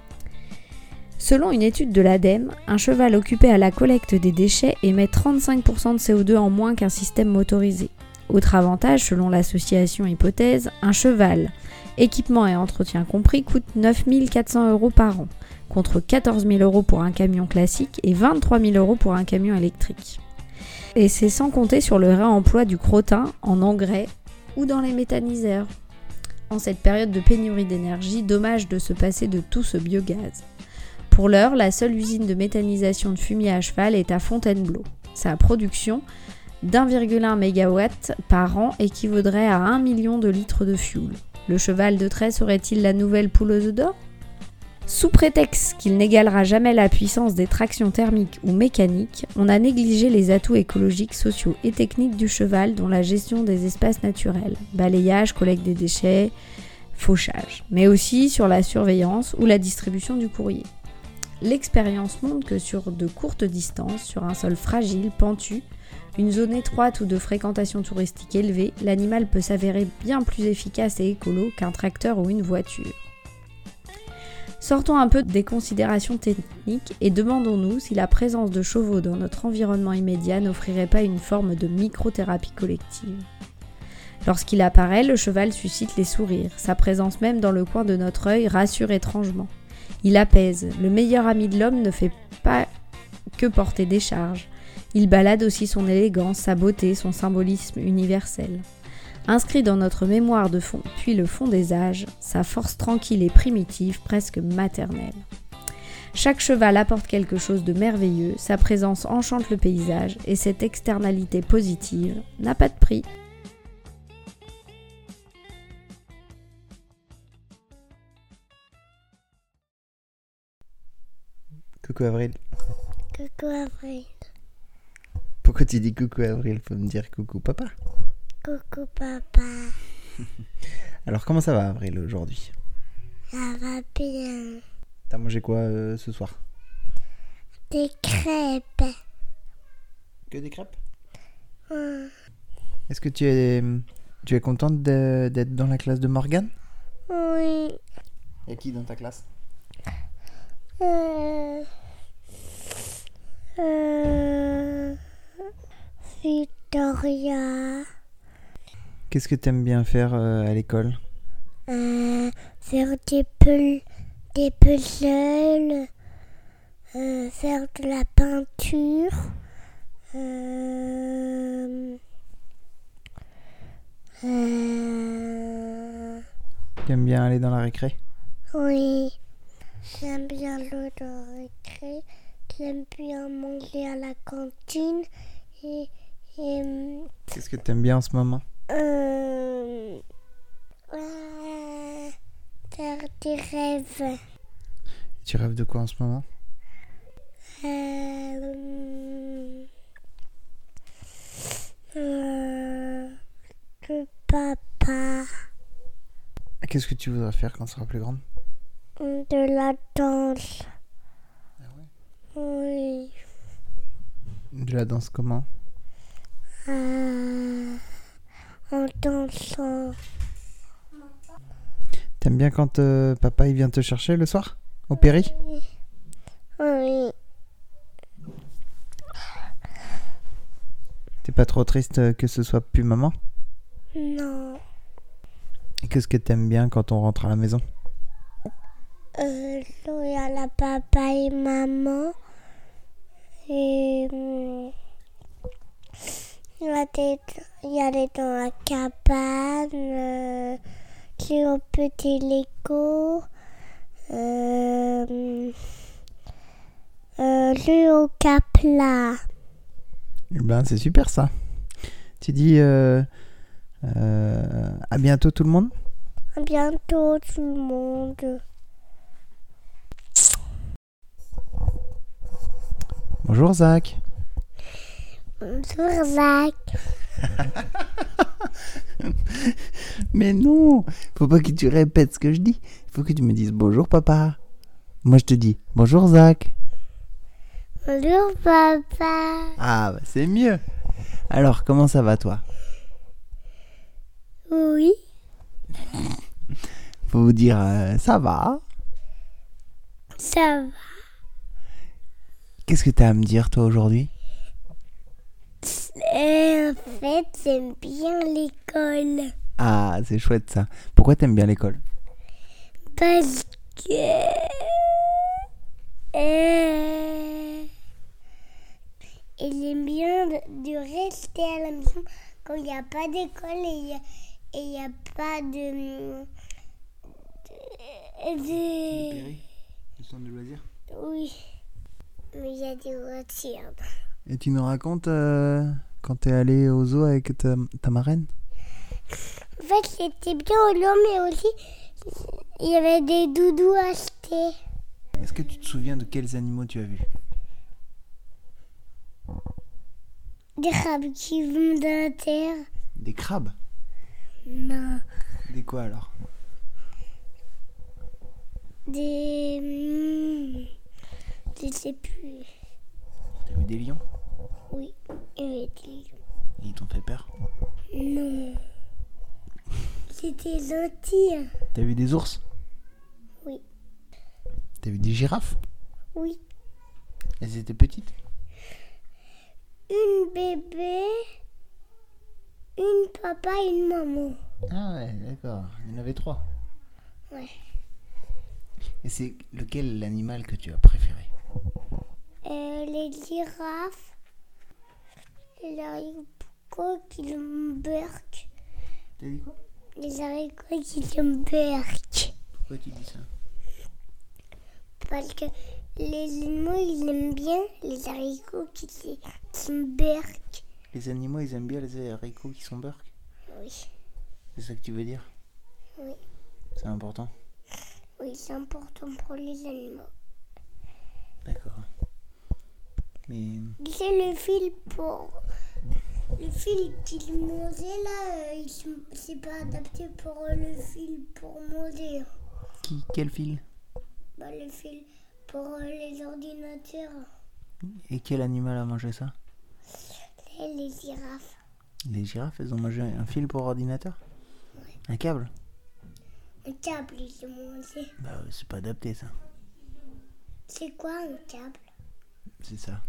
S4: Selon une étude de l'ADEME, un cheval occupé à la collecte des déchets émet trente-cinq pour cent de C O deux en moins qu'un système motorisé. Autre avantage, selon l'association Hypothèse, un cheval, équipement et entretien compris, coûte neuf mille quatre cents euros par an, contre quatorze mille euros pour un camion classique et vingt-trois mille euros pour un camion électrique. Et c'est sans compter sur le réemploi du crottin en engrais ou dans les méthaniseurs. En cette période de pénurie d'énergie, dommage de se passer de tout ce biogaz. Pour l'heure, la seule usine de méthanisation de fumier à cheval est à Fontainebleau. Sa production d'un virgule un mégawatt par an équivaudrait à un million de litres de fioul. Le cheval de trait serait-il la nouvelle poule aux œufs d'or ? Sous prétexte qu'il n'égalera jamais la puissance des tractions thermiques ou mécaniques, on a négligé les atouts écologiques, sociaux et techniques du cheval, dont la gestion des espaces naturels, balayage, collecte des déchets, fauchage, mais aussi sur la surveillance ou la distribution du courrier. L'expérience montre que sur de courtes distances, sur un sol fragile, pentu, une zone étroite ou de fréquentation touristique élevée, l'animal peut s'avérer bien plus efficace et écolo qu'un tracteur ou une voiture. Sortons un peu des considérations techniques et demandons-nous si la présence de chevaux dans notre environnement immédiat n'offrirait pas une forme de microthérapie collective. Lorsqu'il apparaît, le cheval suscite les sourires, sa présence même dans le coin de notre œil rassure étrangement. Il apaise, le meilleur ami de l'homme ne fait pas que porter des charges. Il balade aussi son élégance, sa beauté, son symbolisme universel. Inscrit dans notre mémoire de fond, puis le fond des âges, sa force tranquille et primitive, presque maternelle. Chaque cheval apporte quelque chose de merveilleux, sa présence enchante le paysage, et cette externalité positive n'a pas de prix.
S3: Coucou Avril.
S5: Coucou Avril.
S3: Pourquoi tu dis coucou Avril? Faut me dire coucou papa.
S5: Coucou papa.
S3: Alors comment ça va Avril aujourd'hui?
S5: Ça va bien.
S3: T'as mangé quoi euh, ce soir?
S5: Des crêpes.
S3: Que des crêpes?
S5: Hum,
S3: Est-ce que tu es, tu es contente de- d'être dans la classe de Morgane?
S5: Oui.
S3: Et qui dans ta classe?
S5: Euh... Euh... Victoria.
S3: Qu'est-ce que t'aimes bien faire euh, à l'école?
S5: Euh, faire des, pul- des puzzles. Euh, faire de la peinture. Euh... Euh...
S3: T'aimes bien aller dans la récré?
S5: Oui. J'aime bien l'eau de récré. J'aime bien manger à la cantine. Et... et
S3: Qu'est-ce que t'aimes bien en ce moment?
S5: euh, euh, faire des rêves.
S3: Tu rêves de quoi en ce moment?
S5: Euh, euh, de papa.
S3: Qu'est-ce que tu voudrais faire quand tu seras plus grande?
S5: De la danse.
S3: Ah ouais?
S5: Oui.
S3: De la danse comment?
S5: Euh, en dansant.
S3: T'aimes bien quand euh, papa il vient te chercher le soir? Au péri?
S5: Oui.
S3: T'es pas trop triste que ce soit plus maman?
S5: Non.
S3: Et qu'est-ce que t'aimes bien quand on rentre à la maison?
S5: Euh, il y a la papa et maman. Et hum, il y a des- il y a aller dans la cabane. Euh, jouer au petit Lego. Euh, euh, jouer au capla.
S3: Eh ben c'est super ça. Tu dis euh, euh, à bientôt tout le monde?
S5: À bientôt tout le monde.
S3: Bonjour Zach.
S5: Bonjour Zach.
S3: Mais non, faut pas que tu répètes ce que je dis. Il faut que tu me dises bonjour papa. Moi je te dis bonjour Zach.
S5: Bonjour papa.
S3: Ah bah c'est mieux. Alors comment ça va toi?
S5: Oui.
S3: Faut vous dire euh, ça va.
S5: Ça va.
S3: Qu'est-ce que t'as à me dire toi aujourd'hui?
S5: Euh, en fait, j'aime bien l'école.
S3: Ah c'est chouette ça. Pourquoi t'aimes bien l'école?
S5: Parce que... Euh, et j'aime bien de, de rester à la maison quand il n'y a pas d'école et il n'y a, a pas de... de, de...
S3: Le centre de loisirs.
S5: Oui. Mais il y a des voitures.
S3: Et tu nous racontes euh, quand t'es allé au zoo avec ta, ta marraine?
S5: En fait, c'était bien au long, mais aussi, il y avait des doudous achetés.
S3: Est-ce que tu te souviens de quels animaux tu as vus?
S5: Des crabes qui vont dans la terre.
S3: Des crabes?
S5: Non.
S3: Des quoi alors?
S5: Des... hmm, je sais plus.
S3: T'as vu des lions?
S5: Oui, il y avait des lions.
S3: Ils t'ont fait peur?
S5: Non. C'était gentil.
S3: T'as vu des ours?
S5: Oui.
S3: T'as vu des girafes?
S5: Oui.
S3: Elles étaient petites?
S5: Une bébé, une papa et une maman.
S3: Ah ouais, d'accord. Il y en avait trois.
S5: Ouais.
S3: Et c'est lequel l'animal que tu as préféré?
S5: Euh, les girafes, les haricots qui le berquent.
S3: T'as dit quoi?
S5: Les haricots qui le berquent.
S3: Pourquoi tu dis ça?
S5: Parce que les animaux, ils aiment bien les haricots qui, qui me berquent.
S3: Les animaux, ils aiment bien les haricots qui sont burks?
S5: Oui.
S3: C'est ça que tu veux dire?
S5: Oui.
S3: C'est important?
S5: Oui, c'est important pour les animaux.
S3: D'accord. Mais...
S5: C'est le fil pour... Le fil qu'il mangeait là, euh, il se- c'est pas adapté pour euh, le fil pour manger.
S3: Qui, quel fil?
S5: Bah, le fil pour euh, les ordinateurs.
S3: Et quel animal a mangé ça?
S5: Les, les girafes.
S3: Les girafes, elles ont mangé un fil pour ordinateur?
S5: Ouais.
S3: Un câble?
S5: Un câble, ils ont mangé.
S3: Bah euh, c'est pas adapté ça.
S5: C'est quoi un câble?
S3: C'est ça.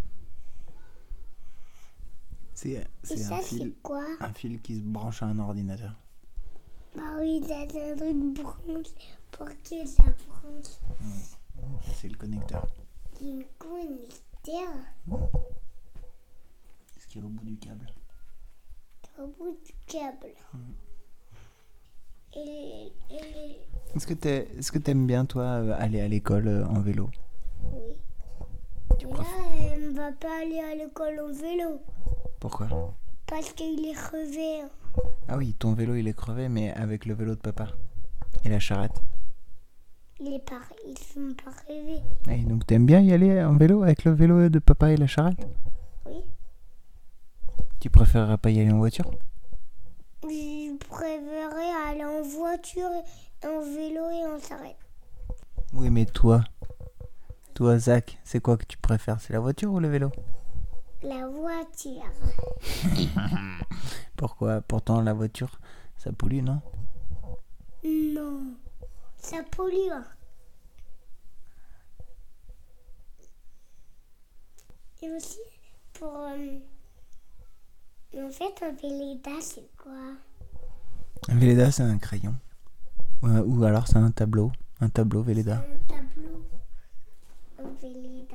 S3: C'est,
S5: Et
S3: c'est
S5: ça,
S3: un
S5: c'est
S3: fil,
S5: quoi?
S3: un fil qui se branche à un ordinateur.
S5: Bah oui, c'est un truc branche. Pour que ça branche?
S3: C'est le connecteur.
S5: Une connecteur
S3: Ce qui est au bout du câble.
S5: au bout du câble. Et, et les...
S3: Est-ce que t'es, est-ce que t'aimes bien toi euh, aller à l'école euh, en vélo?
S5: Oui. Mais là, elle ne va pas aller à l'école en vélo.
S3: Pourquoi?
S5: Parce qu'il est crevé.
S3: Ah oui, ton vélo il est crevé, mais avec le vélo de papa. Et la charrette.
S5: Il est pas... Ils sont pas rêvés.
S3: Et donc t'aimes bien y aller en vélo avec le vélo de papa et la charrette?
S5: Oui.
S3: Tu préférerais pas y aller en voiture?
S5: Je préférerais aller en voiture, en vélo et en charrette.
S3: Oui, mais toi, toi Zach, c'est quoi que tu préfères? C'est la voiture ou le vélo?
S5: La voiture.
S3: Pourquoi? Pourtant la voiture, ça pollue, non?
S5: Non. Ça pollue. Et aussi, pour... euh, En fait, un Véleda, c'est quoi?
S3: Un Véleda, c'est un crayon. Ou, ou alors c'est un tableau. Un tableau Véleda.
S5: Un tableau. Un Véleda.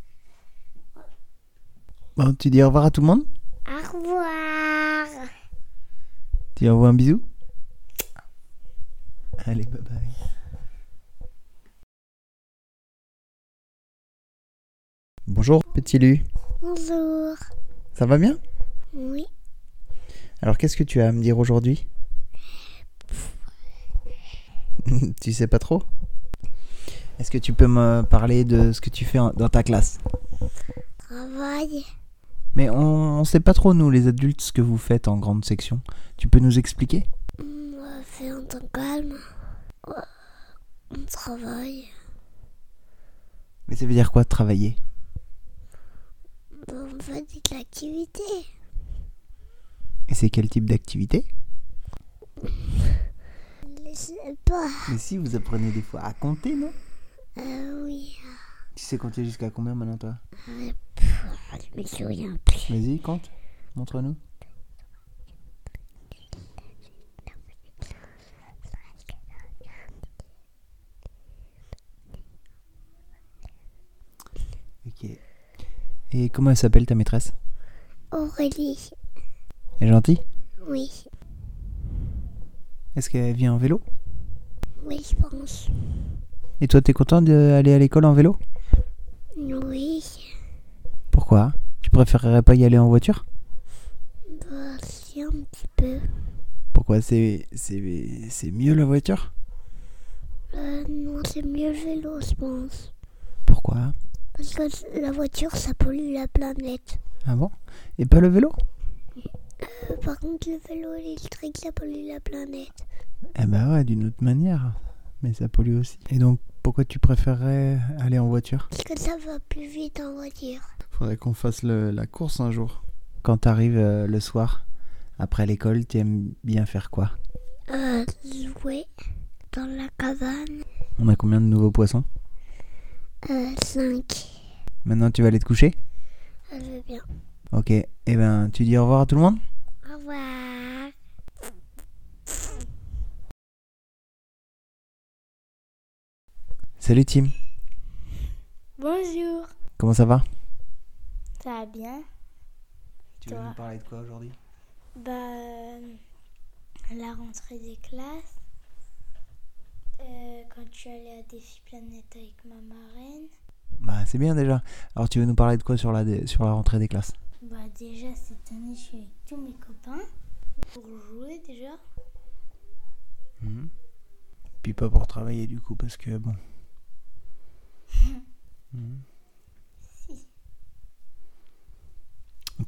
S3: Bon, tu dis au revoir à tout le monde?
S5: Au revoir.
S3: Tu envoies un bisou? Allez, bye bye. Bonjour, petit Lu.
S5: Bonjour.
S3: Ça va bien?
S5: Oui.
S3: Alors, qu'est-ce que tu as à me dire aujourd'hui? Tu sais pas trop? Est-ce que tu peux me parler de ce que tu fais en- dans ta classe?
S5: Travail.
S3: Mais on, on sait pas trop, nous, les adultes, ce que vous faites en grande section. Tu peux nous expliquer?
S5: On va faire un temps calme. On travaille.
S3: Mais ça veut dire quoi, travailler?
S5: On fait de l'activité.
S3: Et c'est quel type d'activité?
S5: Je sais pas.
S3: Mais si, vous apprenez des fois à compter, non?
S5: Euh, oui.
S3: Tu sais compter jusqu'à combien maintenant, toi?
S5: Euh, pff, je me souviens plus.
S3: Vas-y, compte. Montre-nous. Ok. Et comment elle s'appelle, ta maîtresse?
S5: Aurélie.
S3: Elle est gentille?
S5: Oui.
S3: Est-ce qu'elle vient en vélo?
S5: Oui, je pense.
S3: Et toi, t'es content d'aller à l'école en vélo?
S5: Oui.
S3: Pourquoi? Tu préférerais pas y aller en voiture?
S5: Bah, si, un petit peu.
S3: Pourquoi? C'est, c'est, c'est mieux la voiture?
S5: Euh, non, c'est mieux le vélo, je pense.
S3: Pourquoi?
S5: Parce que la voiture, ça pollue la planète.
S3: Ah bon? Et pas le vélo?
S5: Euh, par contre, le vélo électrique, ça pollue la planète.
S3: Eh ben ouais, d'une autre manière. Mais ça pollue aussi. Et donc, pourquoi tu préférerais aller en voiture?
S5: Parce que ça va plus vite en voiture.
S3: Faudrait qu'on fasse le- la course un jour. Quand t'arrives euh, le soir, après l'école, tu aimes bien faire quoi?
S5: Euh, jouer dans la cabane.
S3: On a combien de nouveaux poissons?
S5: Euh, cinq.
S3: Maintenant, tu vas aller te coucher?
S5: Je veux bien.
S3: Ok. Eh ben, tu dis au revoir à tout le monde?
S5: Au revoir.
S3: Salut Tim.
S5: Bonjour.
S3: Comment ça va?
S5: Ça va bien?
S3: Tu
S5: veux nous
S3: parler de quoi aujourd'hui?
S5: Bah, euh, la rentrée des classes. Euh, quand je suis allée à Défi Planète avec ma marraine.
S3: Bah, c'est bien déjà. Alors, tu veux nous parler de quoi sur la, dé- sur la rentrée des classes?
S5: Bah, déjà, cette année, je suis avec tous mes copains. Pour jouer, déjà.
S3: Mhm. Puis pas pour travailler du coup, parce que bon. Mhm.
S5: Si.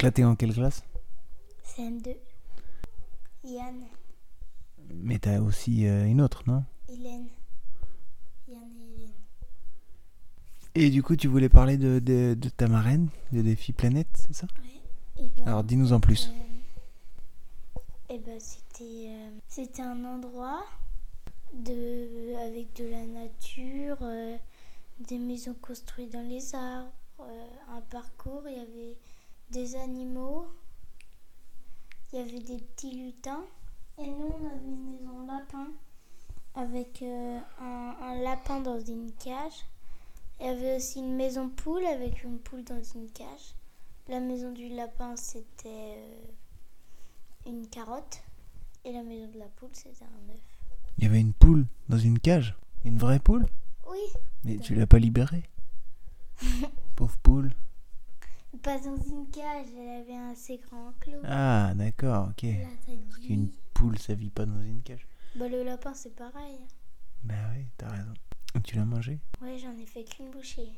S3: Donc là, t'es en quelle classe ?
S5: C M deux. Yann,
S3: Mais t'as aussi euh, une autre, non ?
S5: Hélène. Yann et Hélène.
S3: Et du coup, tu voulais parler de, de, de ta marraine, de Défi Planète, c'est ça ?
S5: Ouais. Et ben,
S3: Alors, dis-nous en plus.
S5: Euh, et ben, c'était, euh, c'était un endroit de, avec de la nature, euh, des maisons construites dans les arbres, euh, un parcours, il y avait des animaux, il y avait des petits lutins. Et nous, on avait une maison lapin avec euh, un, un lapin dans une cage. Il y avait aussi une maison poule avec une poule dans une cage. La maison du lapin, c'était euh, une carotte. Et la maison de la poule, c'était un œuf.
S3: Il y avait une poule dans une cage ? Une vraie poule ?
S5: Oui.
S3: Mais tu l'as pas libérée ? Pauvre poule.
S5: Pas dans une cage, elle avait un assez grand enclos.
S3: Ah, d'accord, ok.
S5: La taille du
S3: Parce qu'une
S5: lit.
S3: poule, ça vit pas dans une cage.
S5: Bah, le lapin, c'est pareil.
S3: Bah oui, t'as raison. Tu l'as mangé ?
S5: Ouais, j'en ai fait qu'une bouchée.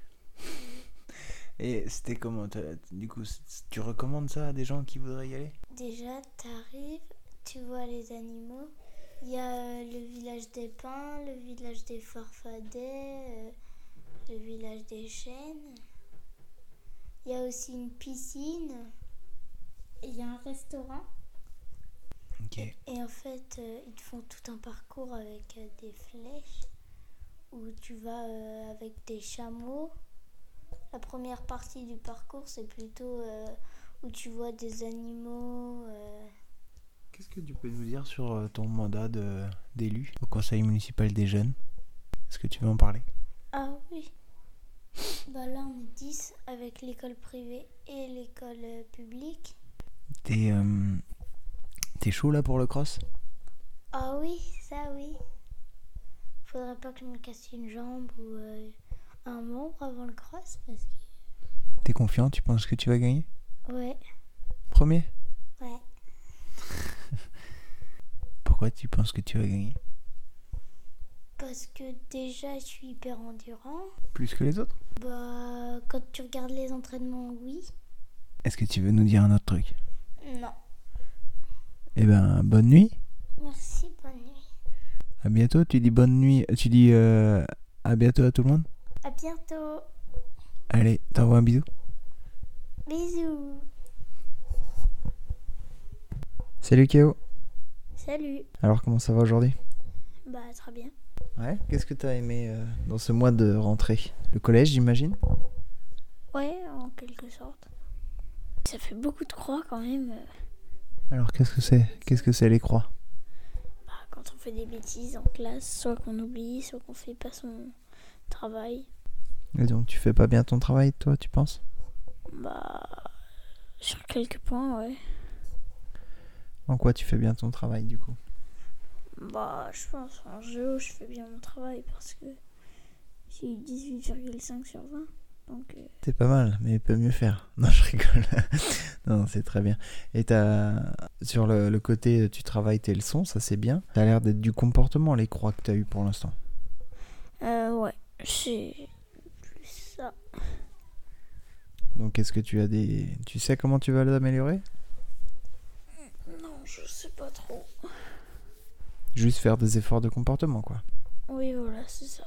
S3: Et c'était comment ? t'as- Du coup, c- tu recommandes ça à des gens qui voudraient y aller ?
S5: Déjà, t'arrives, tu vois les animaux. Il y a euh, le village des pins, le village des farfadets, euh, le village des chênes. Il y a aussi une piscine. Et il y a un restaurant.
S3: Ok.
S5: Et en fait, euh, ils te font tout un parcours avec euh, des flèches où tu vas euh, avec des chameaux. La première partie du parcours, c'est plutôt euh, où tu vois des animaux. euh,
S3: Qu'est-ce que tu peux nous dire sur euh, ton mandat de, d'élu au conseil municipal des jeunes ? Est-ce que tu veux en parler ?
S5: Ah oui. Bah là, on est dix avec l'école privée et l'école euh, publique.
S3: T'es, euh, t'es chaud là pour le cross ?
S5: Ah oui, ça oui. Faudrait pas que je me casse une jambe ou euh, un membre avant le cross parce
S3: T'es confiant ? Tu penses que tu vas gagner ?
S5: que... Ouais,
S3: Premier ?
S5: ouais.
S3: Pourquoi tu penses que tu vas gagner ?
S5: Parce que déjà, je suis hyper endurant.
S3: Plus que les autres ?
S5: Bah, quand tu regardes les entraînements, oui.
S3: Est-ce que tu veux nous dire un autre truc ?
S5: Non.
S3: Eh ben, bonne nuit.
S5: Merci, bonne nuit.
S3: À bientôt. Tu dis bonne nuit. Tu dis euh, à bientôt à tout le monde.
S5: À bientôt.
S3: Allez, t'envoies un bisou.
S5: Bisous.
S3: Salut Kéo.
S5: Salut.
S3: Alors comment ça va aujourd'hui ?
S5: Bah, très bien.
S3: Ouais. Qu'est-ce que t'as aimé euh, dans ce mois de rentrée ? Le collège, j'imagine ?
S5: Ouais, en quelque sorte. Ça fait beaucoup de croix quand même.
S3: Alors qu'est-ce que c'est ? Qu'est-ce que c'est les croix ?
S5: Bah, quand on fait des bêtises en classe, soit qu'on oublie, soit qu'on fait pas son travail.
S3: Et donc tu fais pas bien ton travail, toi, tu penses ?
S5: Bah, sur quelques points, ouais.
S3: En quoi tu fais bien ton travail du coup ?
S5: Bah, je pense en géo, je fais bien mon travail parce que j'ai eu dix-huit virgule cinq sur vingt. Donc, euh,
S3: C'est pas mal, mais il peut mieux faire. Non, je rigole. Non, c'est très bien. Et t'as... sur le, le côté tu travailles tes leçons, ça c'est bien. Ça a l'air d'être du comportement les croix que t'as eu pour l'instant.
S5: euh, ouais, c'est plus ça.
S3: Donc est-ce que tu as des... Tu sais comment tu vas l'améliorer ?
S5: Non, je sais pas trop.
S3: Juste faire des efforts de comportement, quoi.
S5: Oui, voilà, c'est ça.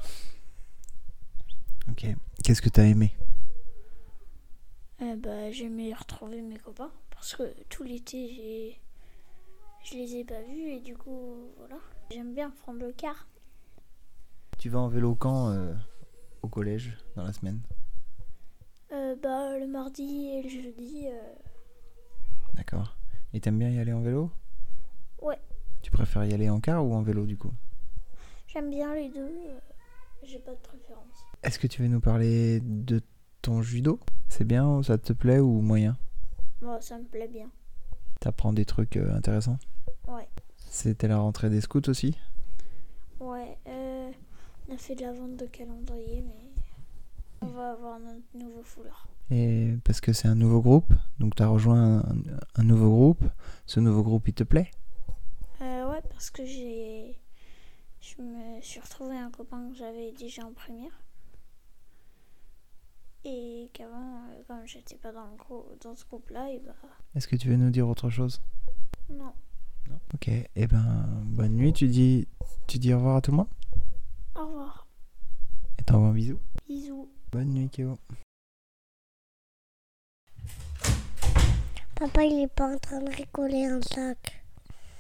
S3: Ok. Qu'est-ce que t'as aimé ?
S5: Euh, bah, j'aimais retrouver mes copains parce que tout l'été, j'ai... je les ai pas vus et du coup, voilà. J'aime bien prendre le car.
S3: Tu vas en vélo quand euh, au collège, dans la semaine ?
S5: Euh, bah, le mardi et le jeudi. Euh...
S3: D'accord. Et t'aimes bien y aller en vélo ?
S5: Ouais.
S3: Tu préfères y aller en car ou en vélo du coup ?
S5: J'aime bien les deux. Euh... J'ai pas de préférence.
S3: Est-ce que tu veux nous parler de ton judo ? C'est bien, ça te plaît ou moyen ?
S5: Moi, ça me plaît bien.
S3: T'apprends des trucs euh, intéressants ?
S5: Ouais.
S3: C'était la rentrée des scouts aussi ?
S5: Ouais. Euh... On a fait de la vente de calendrier, mais on va avoir notre nouveau foulard.
S3: Et parce que c'est un nouveau groupe, donc t'as rejoint un, un nouveau groupe. Ce nouveau groupe, il te plaît ?
S5: Euh, ouais, parce que j'ai... Je me suis retrouvé un copain que j'avais déjà en première.
S6: Et qu'avant, euh, comme j'étais pas dans, le grou- dans ce groupe-là, et bah
S3: Est-ce que tu veux nous dire autre chose?
S6: non.
S3: Non. Ok, et ben bonne nuit, tu dis, tu dis au revoir à tout le monde?
S6: Au revoir.
S3: Et t'envoies un bisou.
S6: Bisous.
S3: Bonne nuit Kéo.
S5: Papa, il est pas en train de rigoler un sac.